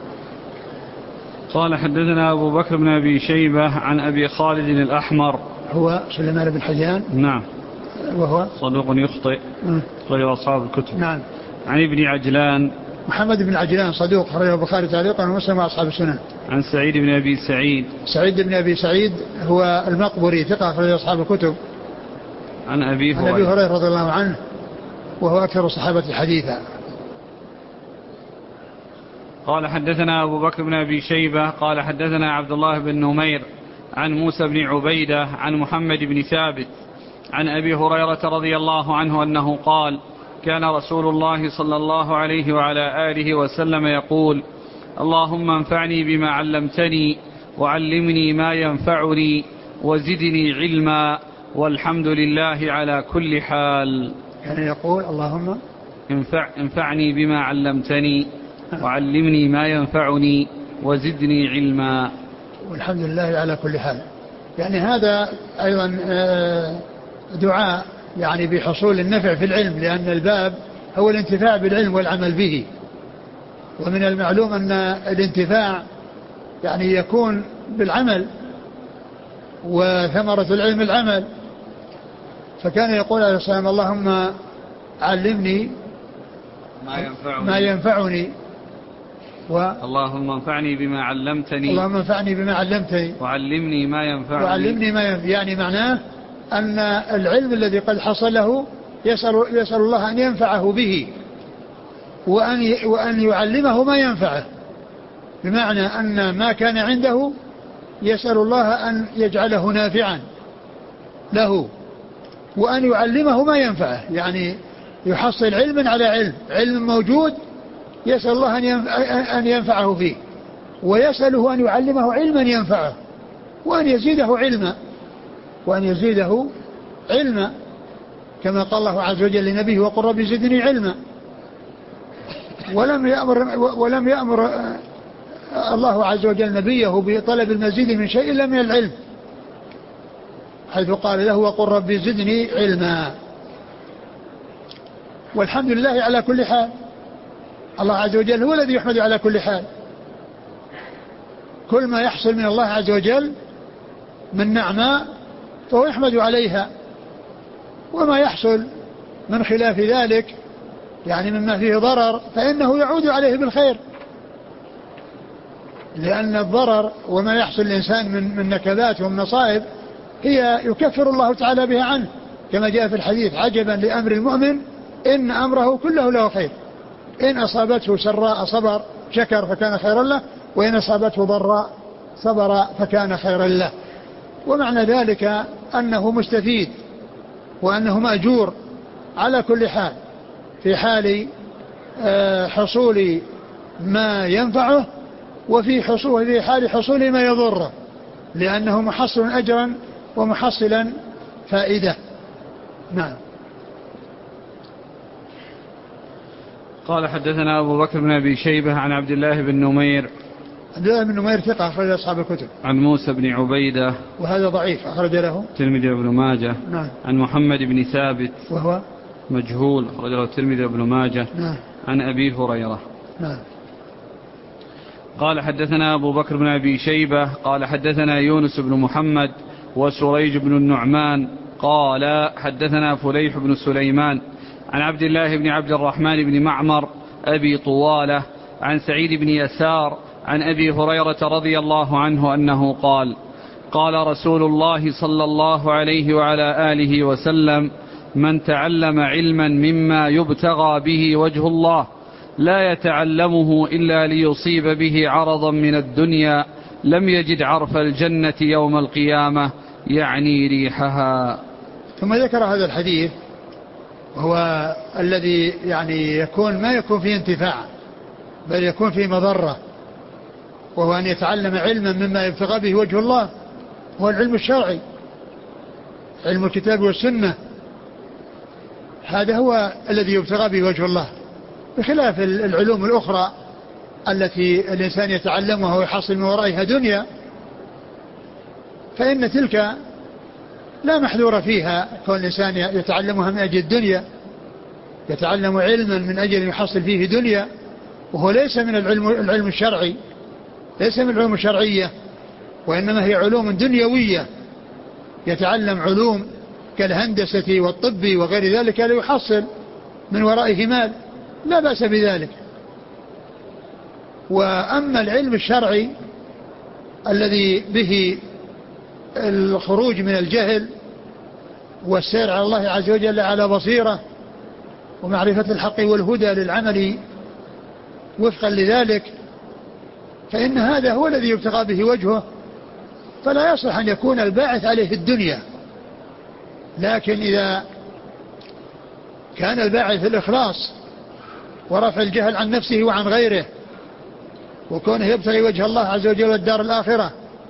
Speaker 1: قال حدثنا أبو بكر بن أبي شيبة عن أبي خالد الأحمر
Speaker 2: هو سليمان بن حيان.
Speaker 1: نعم.
Speaker 2: وهو
Speaker 1: صدوق يخطئ غير أصحاب الكتب.
Speaker 2: نعم.
Speaker 1: عن ابن عجلان
Speaker 2: محمد بن عجلان صدوق خرجه البخاري تعليقا ومسلم وأصحاب السنن.
Speaker 1: عن سعيد بن أبي سعيد.
Speaker 2: سعيد بن أبي سعيد هو المقبري ثقة خرجه أصحاب الكتب.
Speaker 1: عن أبي هريرة.
Speaker 2: عن أبي هريرة رضي الله عنه وهو أكثر الصحابة حديثا.
Speaker 1: قال حدثنا أبو بكر بن أبي شيبة قال حدثنا عبد الله بن نمير عن موسى بن عبيدة عن محمد بن ثابت عن أبي هريرة رضي الله عنه أنه قال كان رسول الله صلى الله عليه وعلى آله وسلم يقول اللهم انفعني بما علمتني وعلمني ما ينفعني وزدني علما والحمد لله على كل حال.
Speaker 2: يعني يقول اللهم
Speaker 1: انفع انفعني بما علمتني وعلمني ما ينفعني وزدني علما
Speaker 2: والحمد لله على كل حال. يعني هذا أيضا دعاء يعني بحصول النفع في العلم، لأن الباب هو الانتفاع بالعلم والعمل به، ومن المعلوم أن الانتفاع يعني يكون بالعمل، وثمرة العلم العمل. فكان يقول عليه الصلاة والسلام اللهم علمني
Speaker 1: ما ينفعني,
Speaker 2: ما ينفعني و
Speaker 1: اللهم انفعني بما علمتني
Speaker 2: اللهم انفعني بما علمتني
Speaker 1: وعلمني ما ينفعني
Speaker 2: وعلمني ما ينفعني. يعني معناه أن العلم الذي قد حصل له يسأل, يسأل الله أن ينفعه به وأن, وأن يعلمه ما ينفعه، بمعنى أن ما كان عنده يسأل الله أن يجعله نافعا له وأن يعلمه ما ينفعه. يعني يحصل علما على علم، علم موجود يسأل الله أن ينفعه فيه، ويسأله أن يعلمه علما ينفعه وأن يزيده علما وأن يزيده علما كما قال الله عز وجل لنبيه وقل رب زدني علما. ولم يأمر, ولم يأمر الله عز وجل نبيه بطلب المزيد من شيء إلا من العلم، حيث قال له وقل رب زدني علما. والحمد لله على كل حال. الله عز وجل هو الذي يحمد على كل حال. كل ما يحصل من الله عز وجل من نعمة فهو يحمد عليها، وما يحصل من خلاف ذلك يعني مما فيه ضرر فإنه يعود عليه بالخير، لأن الضرر وما يحصل الإنسان من, من نكبات ومصائب هي يكفر الله تعالى بها عنه، كما جاء في الحديث عجبا لأمر المؤمن إن أمره كله له خير، إن أصابته سراء صبر شكر فكان خيرا له، وإن أصابته ضراء صبر فكان خيرا له. ومعنى ذلك أنه مستفيد وأنه مأجور على كل حال، في حال حصول ما ينفعه وفي حصول في حال حصول ما يضره، لأنه محصل أجرا ومحصلا فائدة. نعم.
Speaker 1: قال حدثنا أبو بكر بن أبي شيبة عن عبد الله بن نمير.
Speaker 2: عبد الله بن نمير ثقة أخرج أصحاب الكتب.
Speaker 1: عن موسى بن عبيدة
Speaker 2: وهذا ضعيف أخرج له
Speaker 1: الترمذي وابن ماجه.
Speaker 2: نعم.
Speaker 1: عن محمد بن ثابت
Speaker 2: وهو
Speaker 1: مجهول أخرج له الترمذي وابن ماجه.
Speaker 2: نعم.
Speaker 1: عن أبي هريرة.
Speaker 2: نعم.
Speaker 1: قال حدثنا أبو بكر بن أبي شيبة قال حدثنا يونس بن محمد وسريج بن النعمان قال حدثنا فليح بن سليمان عن عبد الله بن عبد الرحمن بن معمر أبي طوالة عن سعيد بن يسار عن أبي هريرة رضي الله عنه أنه قال قال رسول الله صلى الله عليه وعلى آله وسلم من تعلم علما مما يبتغى به وجه الله لا يتعلمه إلا ليصيب به عرضا من الدنيا لم يجد عرف الجنة يوم القيامة يعني ريحها.
Speaker 2: ثم ذكر هذا الحديث وهو الذي يعني يكون ما يكون فيه انتفاع بل يكون فيه مضرة، وهو أن يتعلم علما مما يبتغى به وجه الله، هو العلم الشرعي علم الكتاب والسنة، هذا هو الذي يبتغى به وجه الله، بخلاف العلوم الأخرى التي الإنسان يتعلمها ويحصل من ورائها دنيا، فإن تلك لا محذور فيها، كون الإنسان يتعلمها من أجل الدنيا، يتعلم علما من أجل يحصل فيه دنيا وهو ليس من العلم, العلم الشرعي، ليس من العلوم الشرعية، وإنما هي علوم دنيوية، يتعلم علوم كالهندسة والطب وغير ذلك ليحصل من ورائه مال، لا بأس بذلك. وأما العلم الشرعي الذي به الخروج من الجهل والسير على الله عز وجل على بصيرة ومعرفة الحق والهدى للعمل وفقا لذلك، فإن هذا هو الذي يبتغى به وجهه، فلا يصح أن يكون الباعث عليه الدنيا. لكن إذا كان الباعث الإخلاص ورفع الجهل عن نفسه وعن غيره وكونه يبتغي وجه الله عز وجل والدار الآخرة،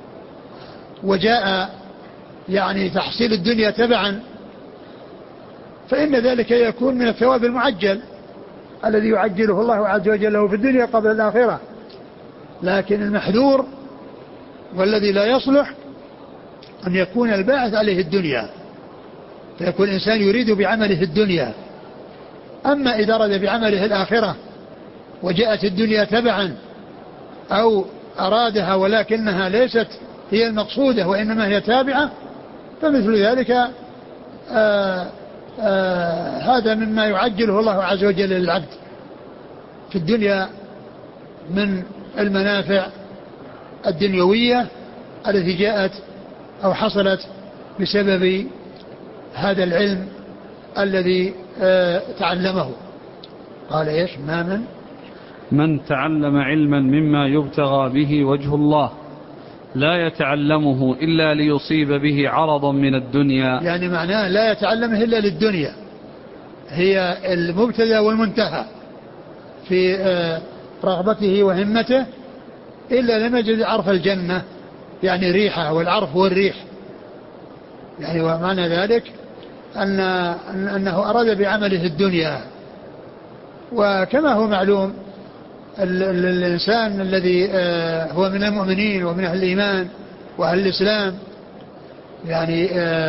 Speaker 2: وجاء يعني تحصيل الدنيا تبعا، فإن ذلك يكون من الثواب المعجل الذي يعجله الله عز وجل له في الدنيا قبل الآخرة. لكن المحذور والذي لا يصلح أن يكون الباعث عليه الدنيا، فيكون الإنسان يريد بعمله الدنيا. أما إذا أراد بعمله الآخرة وجاءت الدنيا تبعا أو أرادها ولكنها ليست هي المقصودة وإنما هي تابعة، فمثل ذلك آآ آآ هذا مما يعجله الله عز وجل للعبد في الدنيا من المنافع الدنيوية التي جاءت أو حصلت بسبب هذا العلم الذي تعلمه. قال إيش؟ ما من
Speaker 1: من تعلم علما مما يبتغى به وجه الله لا يتعلمه إلا ليصيب به عرضا من الدنيا،
Speaker 2: يعني معناه لا يتعلمه إلا للدنيا، هي المبتدأ والمنتهى في رغبته وهمته، إلا لم يجد عرف الجنة يعني ريحه، والعرف هو الريح يعني. ومعنى ذلك أن أنه أراد بعمله الدنيا. وكما هو معلوم الإنسان الذي هو من المؤمنين ومن أهل الإيمان وأهل الإسلام يعني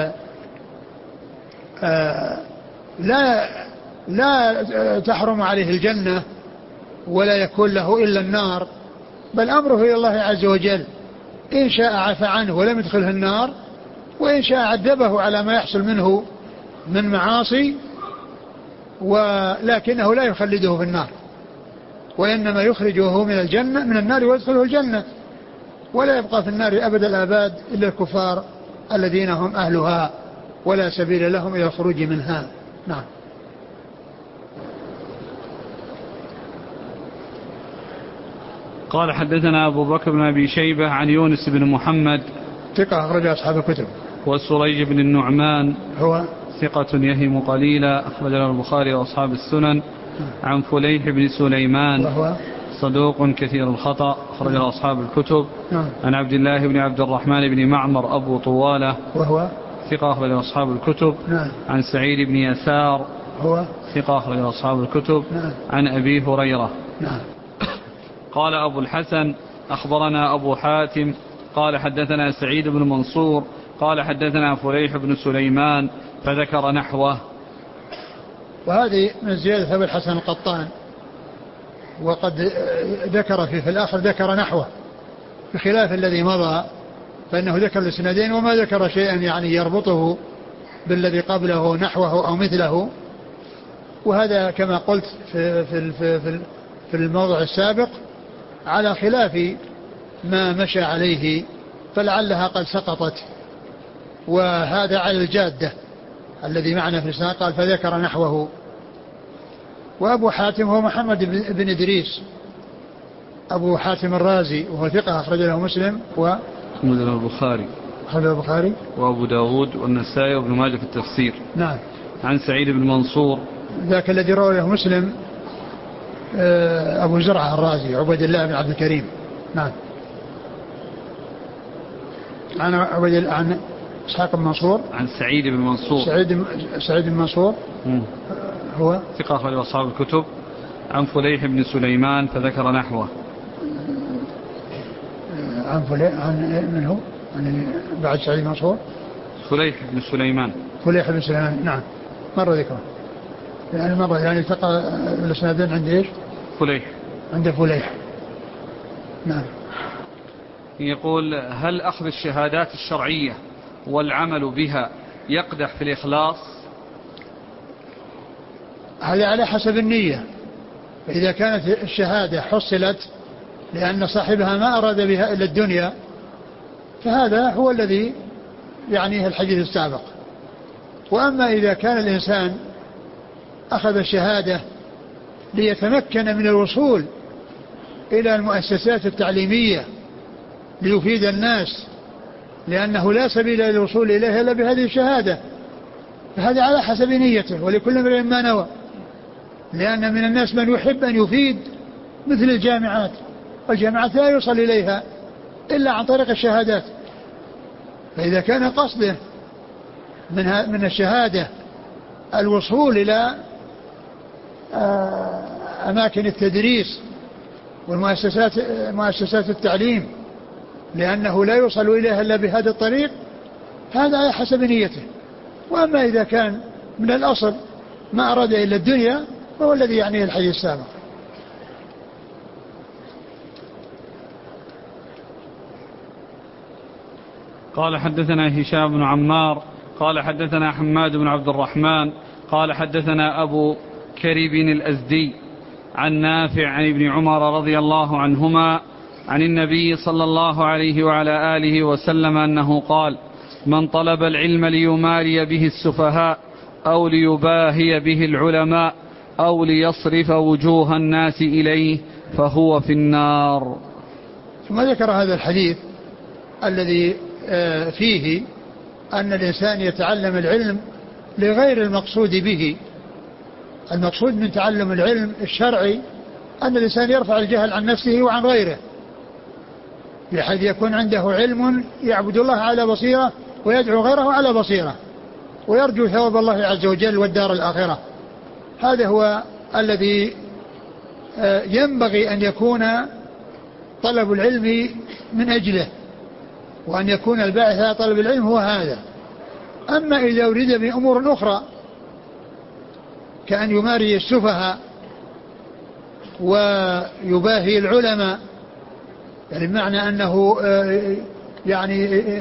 Speaker 2: لا لا تحرم عليه الجنة ولا يكون له إلا النار، بل أمره إلى الله عز وجل، إن شاء عفى عنه ولم يدخله النار، وإن شاء عذبه على ما يحصل منه من معاصي، ولكنه لا يخلده في النار، وإنما يخرجه من الجنة من النار ويدخله الجنة، ولا يبقى في النار أبد الآباد إلا الكفار الذين هم أهلها ولا سبيل لهم إلى الخروج منها. نعم.
Speaker 1: قال حدثنا أبو بكر بن أبي شيبة عن يونس بن محمد
Speaker 2: ثقة أخرج أصحاب الكتب،
Speaker 1: وسريج بن النعمان
Speaker 2: هو
Speaker 1: ثقة يهم قليلا أخرج له البخاري وأصحاب السنن، عن فليح بن سليمان
Speaker 2: وهو
Speaker 1: صدوق كثير الخطأ أخرج له أصحاب الكتب، عن عبد الله بن عبد الرحمن بن معمر أبو طوالة
Speaker 2: وهو
Speaker 1: ثقة أخرج له أصحاب الكتب، عن سعيد بن يسار
Speaker 2: هو
Speaker 1: ثقة أخرج له أصحاب الكتب، عن أبي هريرة. قال أبو الحسن أخبرنا أبو حاتم قال حدثنا سعيد بن منصور قال حدثنا فليح بن سليمان فذكر نحوه.
Speaker 2: وهذه من زيادة أبو الحسن القطان، وقد ذكر في, في الآخر ذكر نحوه بخلاف الذي مضى، فإنه ذكر الإسنادين وما ذكر شيئا يعني يربطه بالذي قبله نحوه أو مثله. وهذا كما قلت في, في, في, في, في الموضع السابق على خلاف ما مشى عليه، فلعلها قد سقطت، وهذا على الجادة الذي معنا في الإسناد. قال فذكر نحوه. وأبو حاتم هو محمد بن إدريس أبو حاتم الرازي، وهو ثقة أخرج له مسلم و
Speaker 1: أخرج له البخاري
Speaker 2: أخرج له البخاري
Speaker 1: وأبو داود والنسائي وابن ماجه في التفسير.
Speaker 2: نعم.
Speaker 1: عن سعيد بن منصور
Speaker 2: ذاك الذي روى له مسلم أبو زرعة الرازي عبد الله بن عبد الكريم. نعم. عن عبد عن إسحاق بن منصور
Speaker 1: عن سعيد بن منصور
Speaker 2: سعيد سعيد بن منصور
Speaker 1: مم.
Speaker 2: هو
Speaker 1: ثقة أخرج أصحاب الكتب. عن فليح بن سليمان فذكر نحوه.
Speaker 2: عن فليح عن من هو عن بعد سعيد بن منصور
Speaker 1: فليح بن سليمان
Speaker 2: فليح بن سليمان. نعم مر ذكره يعني مرة يعني التقى الاسنادين عند ايش؟
Speaker 1: فليح
Speaker 2: عند فليح. نعم.
Speaker 1: يقول: هل أخذ الشهادات الشرعية والعمل بها يقدح في الإخلاص؟
Speaker 2: هذا على حسب النية. فإذا كانت الشهادة حصلت لأن صاحبها ما أراد بها إلا الدنيا فهذا هو الذي يعنيه الحديث السابق. وأما إذا كان الإنسان أخذ الشهادة ليتمكن من الوصول إلى المؤسسات التعليمية ليفيد الناس لأنه لا سبيل للوصول إليها إلا بهذه الشهادة فهذا على حسب نيته ولكل امرئ ما نوى. لأن من الناس من يحب أن يفيد مثل الجامعات، والجامعات لا يوصل إليها إلا عن طريق الشهادات. فإذا كان قصده من من الشهادة الوصول إلى أماكن التدريس والمؤسسات مؤسسات التعليم لأنه لا يوصل إليها إلا بهذا الطريق هذا على حسب نيته. وأما إذا كان من الأصل ما أراد إلا الدنيا فهو الذي يعنيه الحديث السابق.
Speaker 1: قال: حدثنا هشام بن عمار قال حدثنا حماد بن عبد الرحمن قال حدثنا أبو كريب الأزدي عن نافع عن ابن عمر رضي الله عنهما عن النبي صلى الله عليه وعلى آله وسلم أنه قال: من طلب العلم ليماري به السفهاء أو ليباهي به العلماء أو ليصرف وجوه الناس إليه فهو في النار.
Speaker 2: ثم ذكر هذا الحديث الذي فيه أن الإنسان يتعلم العلم لغير المقصود به. المقصود من تعلم العلم الشرعي أن الإنسان يرفع الجهل عن نفسه وعن غيره بحيث يكون عنده علم يعبد الله على بصيرة ويدعو غيره على بصيرة ويرجو ثواب الله عز وجل والدار الآخرة. هذا هو الذي ينبغي أن يكون طلب العلم من أجله وأن يكون الباعث على طلب العلم هو هذا. أما إذا أريد بأمور أخرى كأن يماري السفهاء ويباهي العلماء يعني بمعنى أنه يعني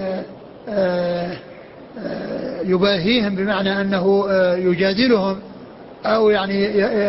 Speaker 2: يباهيهم بمعنى أنه يجادلهم أو يعني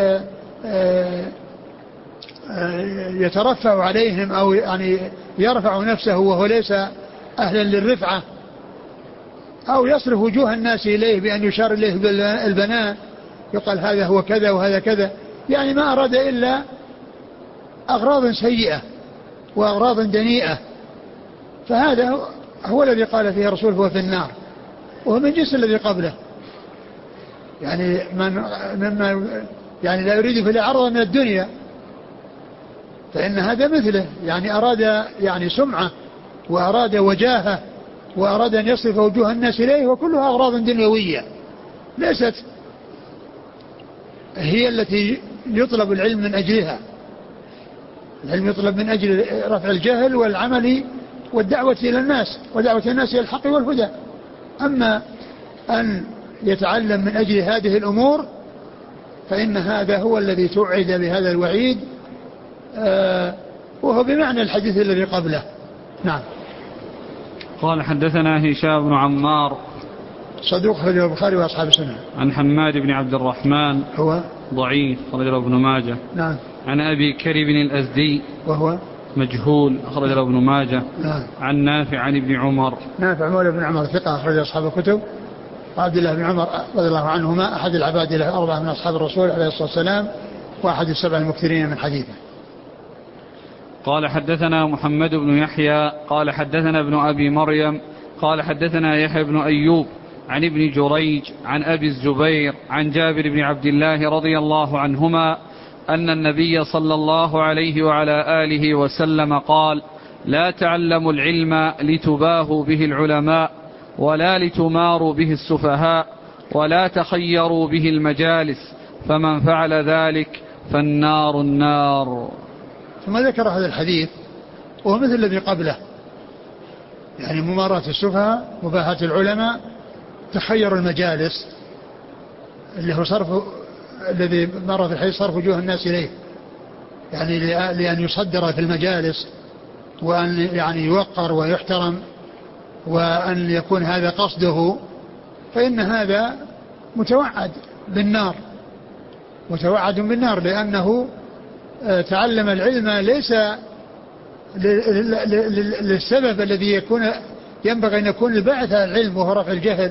Speaker 2: يترفع عليهم أو يعني يرفع نفسه وهو ليس أهلا للرفعة أو يصرف وجوه الناس إليه بأن يشار إليه بالبنان يقال هذا هو كذا وهذا كذا يعني ما أراد إلا أغراض سيئة وأغراض دنيئة. فهذا هو الذي قال فيه الرسول هو في النار وهو من جنس الذي قبله يعني من مما يعني لا يريد في العرض من الدنيا فإن هذا مثله يعني أراد يعني سمعة وأراد وجاهة وأراد أن يصرف وجوه الناس إليه وكلها أغراض دنيوية ليست هي التي يطلب العلم من أجلها. العلم يطلب من أجل رفع الجهل والعمل والدعوة إلى الناس ودعوة الناس إلى الحق والهدى. أما أن يتعلم من أجل هذه الأمور فإن هذا هو الذي توعد بهذا الوعيد آه وهو بمعنى الحديث الذي قبله. نعم.
Speaker 1: قال: حدثنا هشام بن عمار
Speaker 2: صدوق خرجه البخاري وأصحاب السنة.
Speaker 1: عن حماد بن عبد الرحمن هو ضعيف خرجه ابن ماجه.
Speaker 2: نعم.
Speaker 1: عن أبي كريب الأزدي وهو
Speaker 2: مجهول
Speaker 1: خرجه ابن ماجه.
Speaker 2: نعم.
Speaker 1: عن نافع عن ابن عمر
Speaker 2: نافع مولى ابن عمر ثقة أخرج أصحاب الكتب. وعبد الله بن عمر رضي الله عنهما أحد العباد الأربعة من أصحاب الرسول عليه الصلاة والسلام وأحد السبع المكثرين من حديثه.
Speaker 1: قال: حدثنا محمد بن يحيى قال حدثنا ابن أبي مريم قال حدثنا يحيى بن أيوب عن ابن جريج عن أبي الزبير عن جابر بن عبد الله رضي الله عنهما أن النبي صلى الله عليه وعلى آله وسلم قال: لا تعلموا العلم لتباهوا به العلماء ولا لتماروا به السفهاء ولا تخيروا به المجالس فمن فعل ذلك فالنار النار.
Speaker 2: ثم ذكر هذا الحديث وهو مثل الذي قبله يعني مماراة السفهاء مباهاة العلماء تخير المجالس اللي هو صرف الذي مر في الحديث صرف وجوه الناس إليه يعني لأن يصدر في المجالس وأن يعني يوقر ويحترم وأن يكون هذا قصده، فإن هذا متوعد بالنار، متوعد بالنار، لأنه تعلم العلم ليس للسبب الذي يكون ينبغي أن يكون البعث على العلم وهو رفع الجهل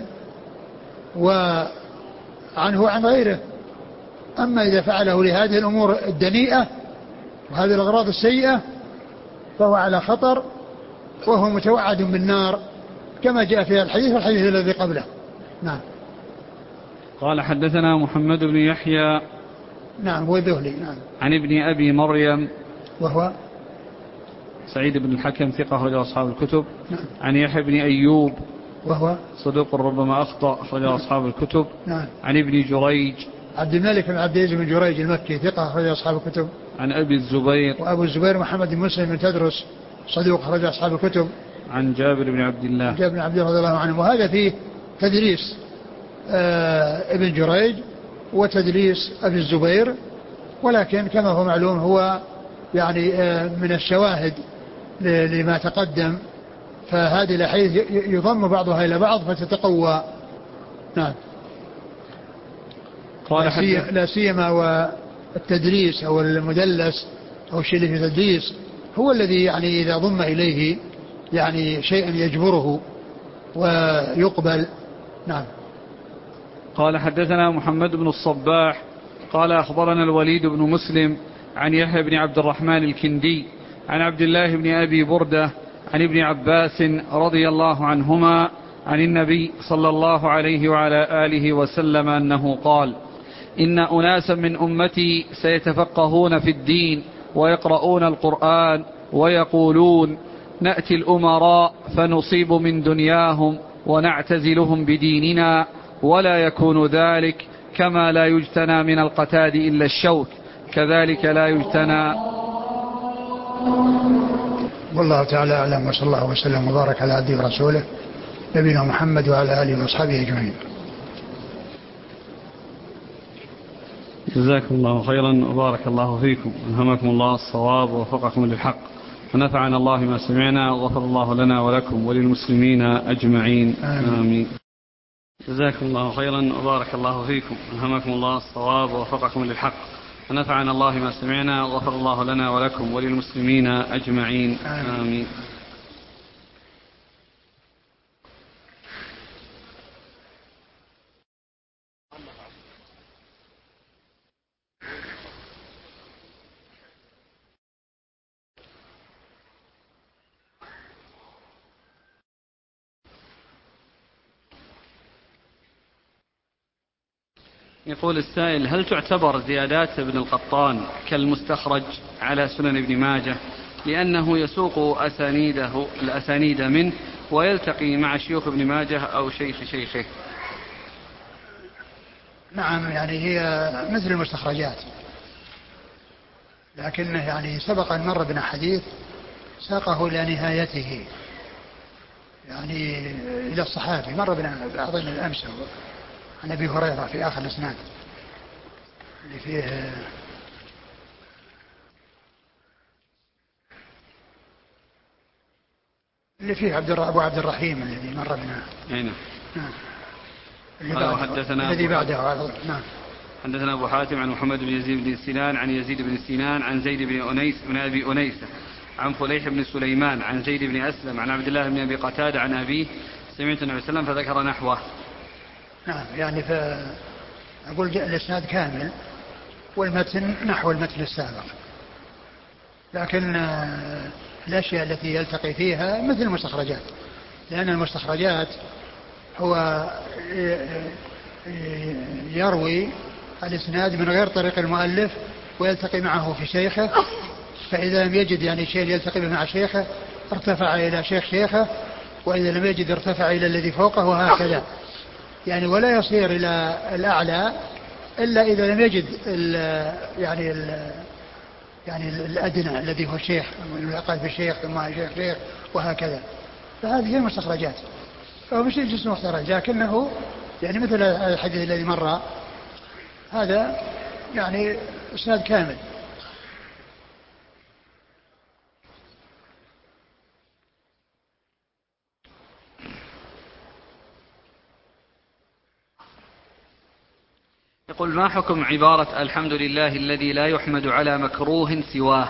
Speaker 2: وعنه عن غيره. أما إذا فعله لهذه الأمور الدنيئة وهذه الأغراض السيئة فهو على خطر وهو متوعد بالنار كما جاء في الحديث والحديث الذي قبله. نعم.
Speaker 1: قال حدثنا محمد بن يحيى
Speaker 2: نعم هو الذهلي. نعم.
Speaker 1: عن ابن أبي مريم
Speaker 2: وهو
Speaker 1: سعيد بن الحكم ثقة أخرجه أصحاب الكتب.
Speaker 2: نعم.
Speaker 1: عن يحيى بن أيوب
Speaker 2: وهو
Speaker 1: صدوق ربما أخطأ أخرجه أصحاب الكتب.
Speaker 2: نعم.
Speaker 1: عن ابن جريج
Speaker 2: عبد الملك بن عبد العزيز بن جريج المكي ثقة أخرجه أصحاب الكتب.
Speaker 1: عن أبي الزبير
Speaker 2: وأبو الزبير محمد بن مسلم بن تدرس صدوق أخرجه أصحاب الكتب.
Speaker 1: عن جابر بن عبد الله
Speaker 2: جابر بن عبد الله رضي الله عنه. وهذا فيه تدليس آه ابن جريج وتدليس أبي الزبير، ولكن كما هو معلوم هو يعني آه من الشواهد لما تقدم، فهذه الأحاديث يضم بعضها إلى بعض فتتقوى. نعم.
Speaker 1: قال
Speaker 2: لا سيما والتدليس أو المدلس أو الشيء اللي في تدليس هو الذي يعني إذا ضم إليه يعني شيئا يجبره ويقبل. نعم.
Speaker 1: قال حدثنا محمد بن الصباح قال أخبرنا الوليد بن مسلم عن يحيى بن عبد الرحمن الكندي عن عبد الله بن أبي بردة عن ابن عباس رضي الله عنهما عن النبي صلى الله عليه وعلى آله وسلم أنه قال: إن أناسا من أمتي سيتفقهون في الدين ويقرؤون القرآن ويقولون: نأتي الأمراء فنصيب من دنياهم ونعتزلهم بديننا، ولا يكون ذلك كما لا يجتنى من القتاد إلا الشوك، كذلك لا يجتنى.
Speaker 2: والله تعالى أعلم، وصلى الله وسلم وبارك على عبده ورسوله نبينا محمد وعلى آله وأصحابه أجمعين.
Speaker 1: جزاكم الله خيرا وبارك الله فيكم، ألهمكم الله الصواب ووفقكم للحق، ونفعنا الله ما سمعنا، وغفر الله لنا ولكم وللمسلمين أجمعين. آمين. آمين. جزاكم الله خيرا وبارك الله فيكم، ألهمكم الله الصواب ووفقكم للحق، ونفعنا الله ما سمعنا، وغفر الله لنا ولكم وللمسلمين أجمعين. آمين. آمين. يقول السائل: هل تعتبر زيادات ابن القطان كالمستخرج على سنن ابن ماجه، لأنه يسوق أسانيده الأسانيد منه ويلتقي مع شيوخ ابن ماجه أو شيخ شيخه؟
Speaker 2: نعم، يعني هي مثل المستخرجات، لكنه يعني سبق أن مر بنا حديث ساقه إلى نهايته، يعني إلى الصحابي، مر بنا أظن الأمس عن أبي هريرة في آخر الإسناد اللي فيه اللي فيه عبد أبو عبد الرحيم الذي مر بنا.
Speaker 1: نعم.
Speaker 2: نعم. حدثنا الذي بعده. نعم.
Speaker 1: حدثنا أبو حاتم عن محمد بن يزيد بن سنان عن يزيد بن سنان عن زيد بن أنيس بن أبي أنيسة عن فليح بن سليمان عن زيد بن أسلم عن عبد الله بن أبي قتادة عن أبيه سمعت النبي صلى الله عليه وسلم فذكر نحوه.
Speaker 2: نعم، يعني فأقول جاء الإسناد كامل والمتن نحو المتن السابق، لكن الأشياء التي يلتقي فيها مثل المستخرجات، لأن المستخرجات هو يروي الإسناد من غير طريق المؤلف ويلتقي معه في شيخه، فإذا لم يجد يعني شيء يلتقي به مع شيخه ارتفع إلى شيخ شيخه، وإذا لم يجد ارتفع إلى الذي فوقه، وهكذا يعني، ولا يصير إلى الأعلى إلا إذا لم يجد ال يعني ال يعني الأدنى الذي هو الشيخ، الأقل في الشيخ ثم شيخ شيخ وهكذا. فهذه هي المستخرجات، فهو مش جسم مستخرج، لكنه يعني مثل الحديث الذي مر هذا يعني إسناد كامل
Speaker 1: يقول ما حكم عبارة الحمد لله الذي لا يحمد على مكروه سواه؟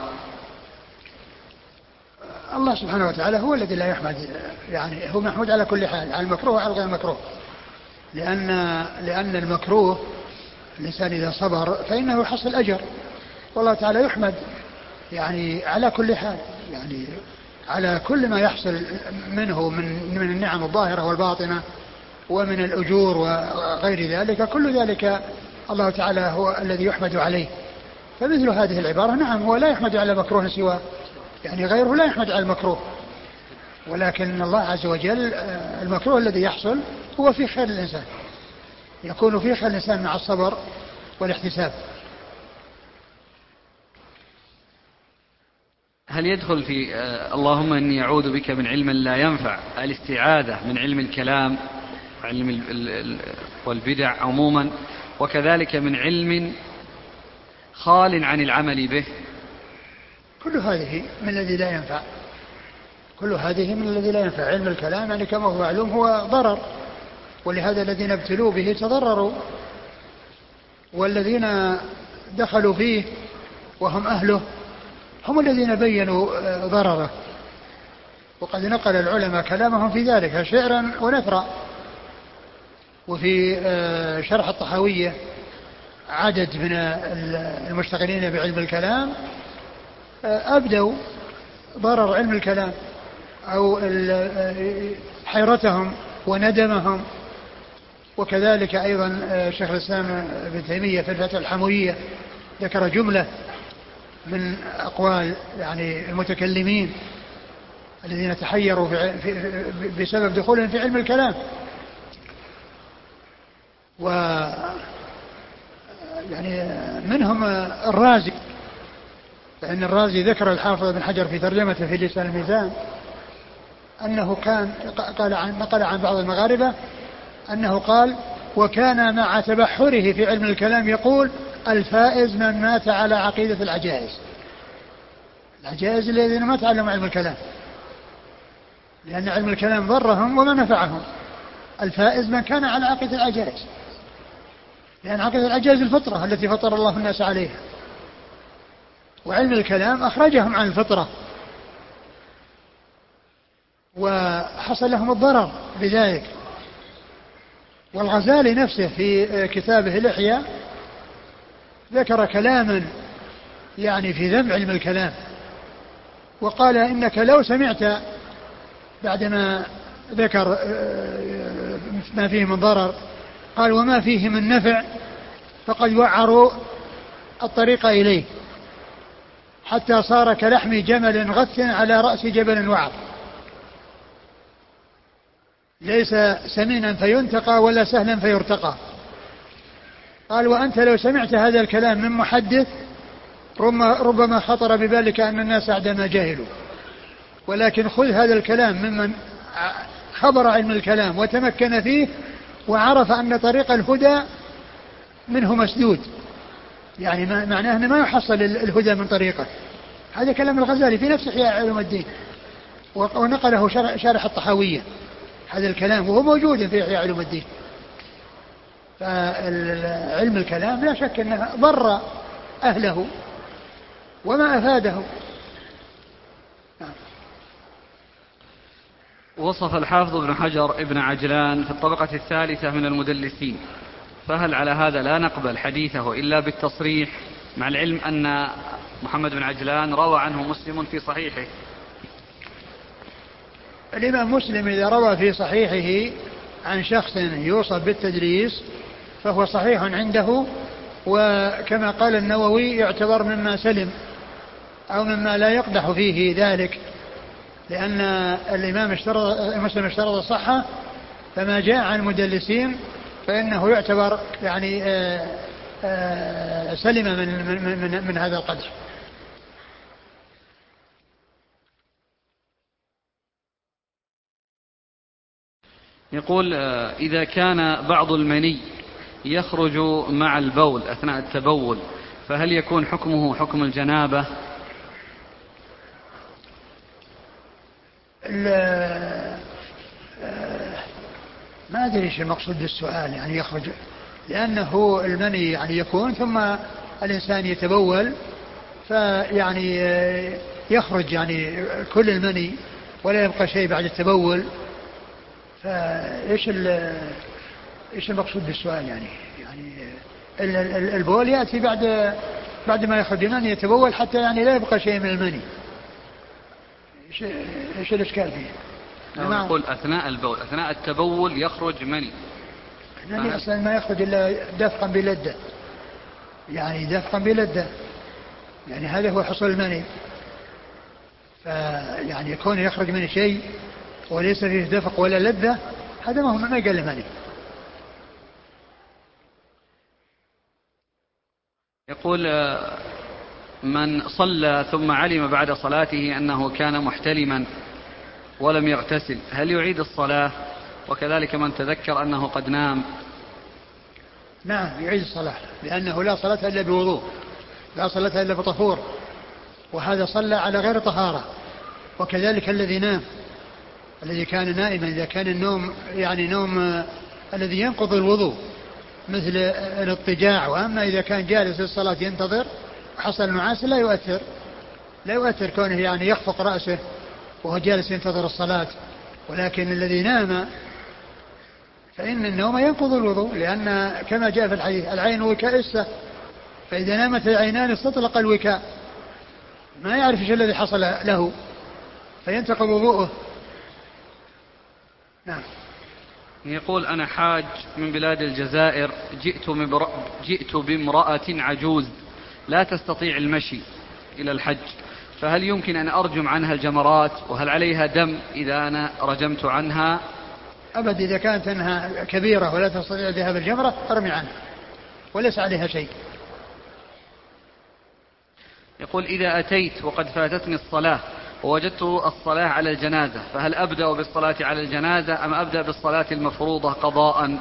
Speaker 2: الله سبحانه وتعالى هو الذي لا يحمد، يعني هو محمود على كل حال، على المكروه وعلى غير المكروه، لأن, لأن المكروه الإنسان إذا صبر فإنه يحصل أجر، والله تعالى يحمد يعني على كل حال، يعني على كل ما يحصل منه من, من النعم الظاهرة والباطنة ومن الأجور وغير ذلك، كل ذلك الله تعالى هو الذي يحمد عليه. فمثل هذه العبارة نعم هو لا يحمد على مكروه سواه، يعني غيره لا يحمد على المكروه، ولكن الله عز وجل المكروه الذي يحصل هو في خير الإنسان، يكون في خير الإنسان مع الصبر والاحتساب.
Speaker 1: هل يدخل في اللهم إني أعوذ بك من علم لا ينفع الاستعاذة من علم الكلام وعلم والبدع عموما، وكذلك من علم خال عن العمل به؟
Speaker 2: كل هذه من الذي لا ينفع، كل هذه من الذي لا ينفع. علم الكلام يعني كما هو معلوم هو ضرر، ولهذا الذين ابتلوا به تضرروا، والذين دخلوا فيه وهم أهله هم الذين بينوا ضرره، وقد نقل العلماء كلامهم في ذلك شعرا ونثرا. وفي شرح الطحاوية عدد من المشتغلين بعلم الكلام أبدوا ضرر علم الكلام أو حيرتهم وندمهم. وكذلك أيضا شيخ الإسلام ابن تيمية في الفتح الحموية ذكر جملة من أقوال يعني المتكلمين الذين تحيروا في في بسبب دخولهم في علم الكلام. و يعني منهم الرازي، فإن الرازي ذكر الحافظ بن حجر في ترجمته في لسان الميزان أنه كان قال عن نقل عن بعض المغاربة أنه قال: وكان مع تبحره في علم الكلام يقول: الفائز من مات على عقيدة العجائز. العجائز الذين ما تعلموا علم الكلام، لأن علم الكلام ضرهم وما نفعهم. الفائز من كان على عقيدة العجائز، لأن عقيدة العجائز الفطرة التي فطر الله الناس عليها، وعلم الكلام أخرجهم عن الفطرة وحصل لهم الضرر بذلك. والغزالي نفسه في كتابه الإحياء ذكر كلاما يعني في ذم علم الكلام، وقال: إنك لو سمعت بعدما ذكر ما فيه من ضرر قال: وما فيه من نفع فقد وعروا الطريق إليه حتى صار كلحم جمل غث على رأس جبل وعر، ليس سمينا فينتقى ولا سهلا فيرتقى. قال: وأنت لو سمعت هذا الكلام من محدث ربما خطر ببالك أن الناس أعدما جاهلوا، ولكن خذ هذا الكلام ممن خبر علم الكلام وتمكن فيه وعرف أن طريق الهدى منه مسدود، يعني معناه أنه ما يحصل الهدى من طريقه. هذا كلام الغزالي في نفس إحياء علوم الدين، ونقله شارح الطحاوية هذا الكلام وهو موجود في إحياء علوم الدين. فعلم الكلام لا شك أنه ضر أهله وما أفاده.
Speaker 1: وصف الحافظ ابن حجر ابن عجلان في الطبقة الثالثة من المدلسين، فهل على هذا لا نقبل حديثه إلا بالتصريح، مع العلم أن محمد بن عجلان روى عنه مسلم في صحيحه؟
Speaker 2: الإمام مسلم إذا روى في صحيحه عن شخص يوصف بالتدليس فهو صحيح عنده، وكما قال النووي يعتبر مما سلم أو مما لا يقدح فيه ذلك، لأن الإمام اشترط مسلم اشترط الصحة، فما جاء عن المدلسين فإنه يعتبر يعني آآ آآ سلم من, من, من, من هذا القدح.
Speaker 1: يقول: إذا كان بعض المني يخرج مع البول أثناء التبول فهل يكون حكمه حكم الجنابة؟
Speaker 2: ما أدري ايش المقصود بالسؤال، يعني يخرج لأنه المني يعني يكون ثم الإنسان يتبول فيعني يخرج يعني كل المني ولا يبقى شيء بعد التبول. فإيش إيش المقصود بالسؤال يعني يعني البول يأتي بعد بعد ما يخرج المني يتبول حتى يعني لا يبقى شيء من المني. إيش إيش الإشكال فيه؟
Speaker 1: نقول أثناء البول أثناء التبول يخرج مني
Speaker 2: يعني أصلا ما يخرج إلا دفقا بلدة يعني دفقا بلدة يعني هذا هو حصول المني. فيعني يكون يخرج من شيء وليس فيه دفق ولا لذة هذا ما هو ما يقل المني.
Speaker 1: يقول من صلى ثم علم بعد صلاته أنه كان محتلما ولم يغتسل هل يعيد الصلاة؟ وكذلك من تذكر أنه قد نام.
Speaker 2: نعم يعيد الصلاة لأنه لا صلاة إلا بوضوء لا صلاة إلا بطهور وهذا صلى على غير طهارة. وكذلك الذي نام الذي كان نائما إذا كان النوم يعني نوم آه الذي ينقض الوضوء مثل الاضطجاع. وأما إذا كان جالس للصلاة ينتظر وحصل نعاس لا يؤثر لا يؤثر كونه يعني يخفق رأسه وهو جالس ينتظر الصلاة. ولكن الذي نام فإن النوم ينقض الوضوء لأن كما جاء في الحديث العين وكاء السه فإذا نامت العينان استطلق الوكاء ما يعرف ايش الذي حصل له فينتقض وضوءه. نعم.
Speaker 1: يقول أنا حاج من بلاد الجزائر جئت, جئت بامرأة عجوز لا تستطيع المشي إلى الحج فهل يمكن أن أرجم عنها الجمرات وهل عليها دم إذا أنا رجمت عنها؟
Speaker 2: أبد إذا كانت أنها كبيرة ولا تستطيع ذهاب الجمرة ارمي عنها وليس عليها شيء.
Speaker 1: يقول إذا أتيت وقد فاتتني الصلاة ووجدت الصلاة على الجنازة فهل أبدأ بالصلاة على الجنازة أم أبدأ بالصلاة المفروضة قضاء؟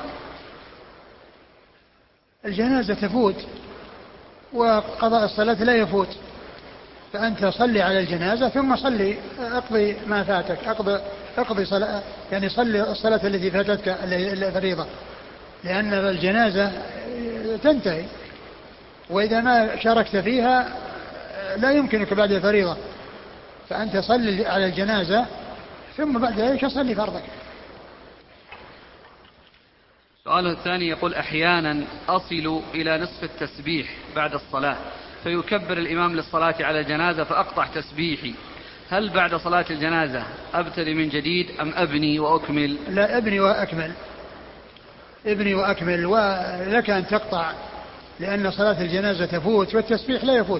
Speaker 2: الجنازة تفوت وقضاء الصلاة لا يفوت فأنت صلي على الجنازة ثم صلي اقضي ما فاتك اقضي, اقضي صلاة يعني صلي الصلاة التي فاتتك الفريضة لأن الجنازة تنتهي وإذا ما شاركت فيها لا يمكنك بعد الفريضة فأنت صلي على الجنازة ثم بعد ذلك صلي فرضك.
Speaker 1: سؤاله الثاني يقول أحيانا أصل إلى نصف التسبيح بعد الصلاة فيكبر الإمام للصلاة على الجنازة فأقطع تسبيحي هل بعد صلاة الجنازة أبتدي من جديد أم أبني وأكمل؟
Speaker 2: لا أبني وأكمل ابني وأكمل ولك أن تقطع لأن صلاة الجنازة تفوت والتسبيح لا يفوت.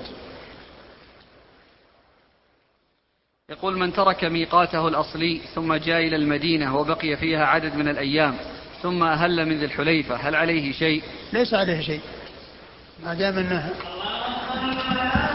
Speaker 1: يقول من ترك ميقاته الأصلي ثم جاء إلى المدينة وبقي فيها عدد من الأيام ثم أهل من ذي الحليفة هل عليه شيء؟
Speaker 2: ليس عليه شيء ما دام أنه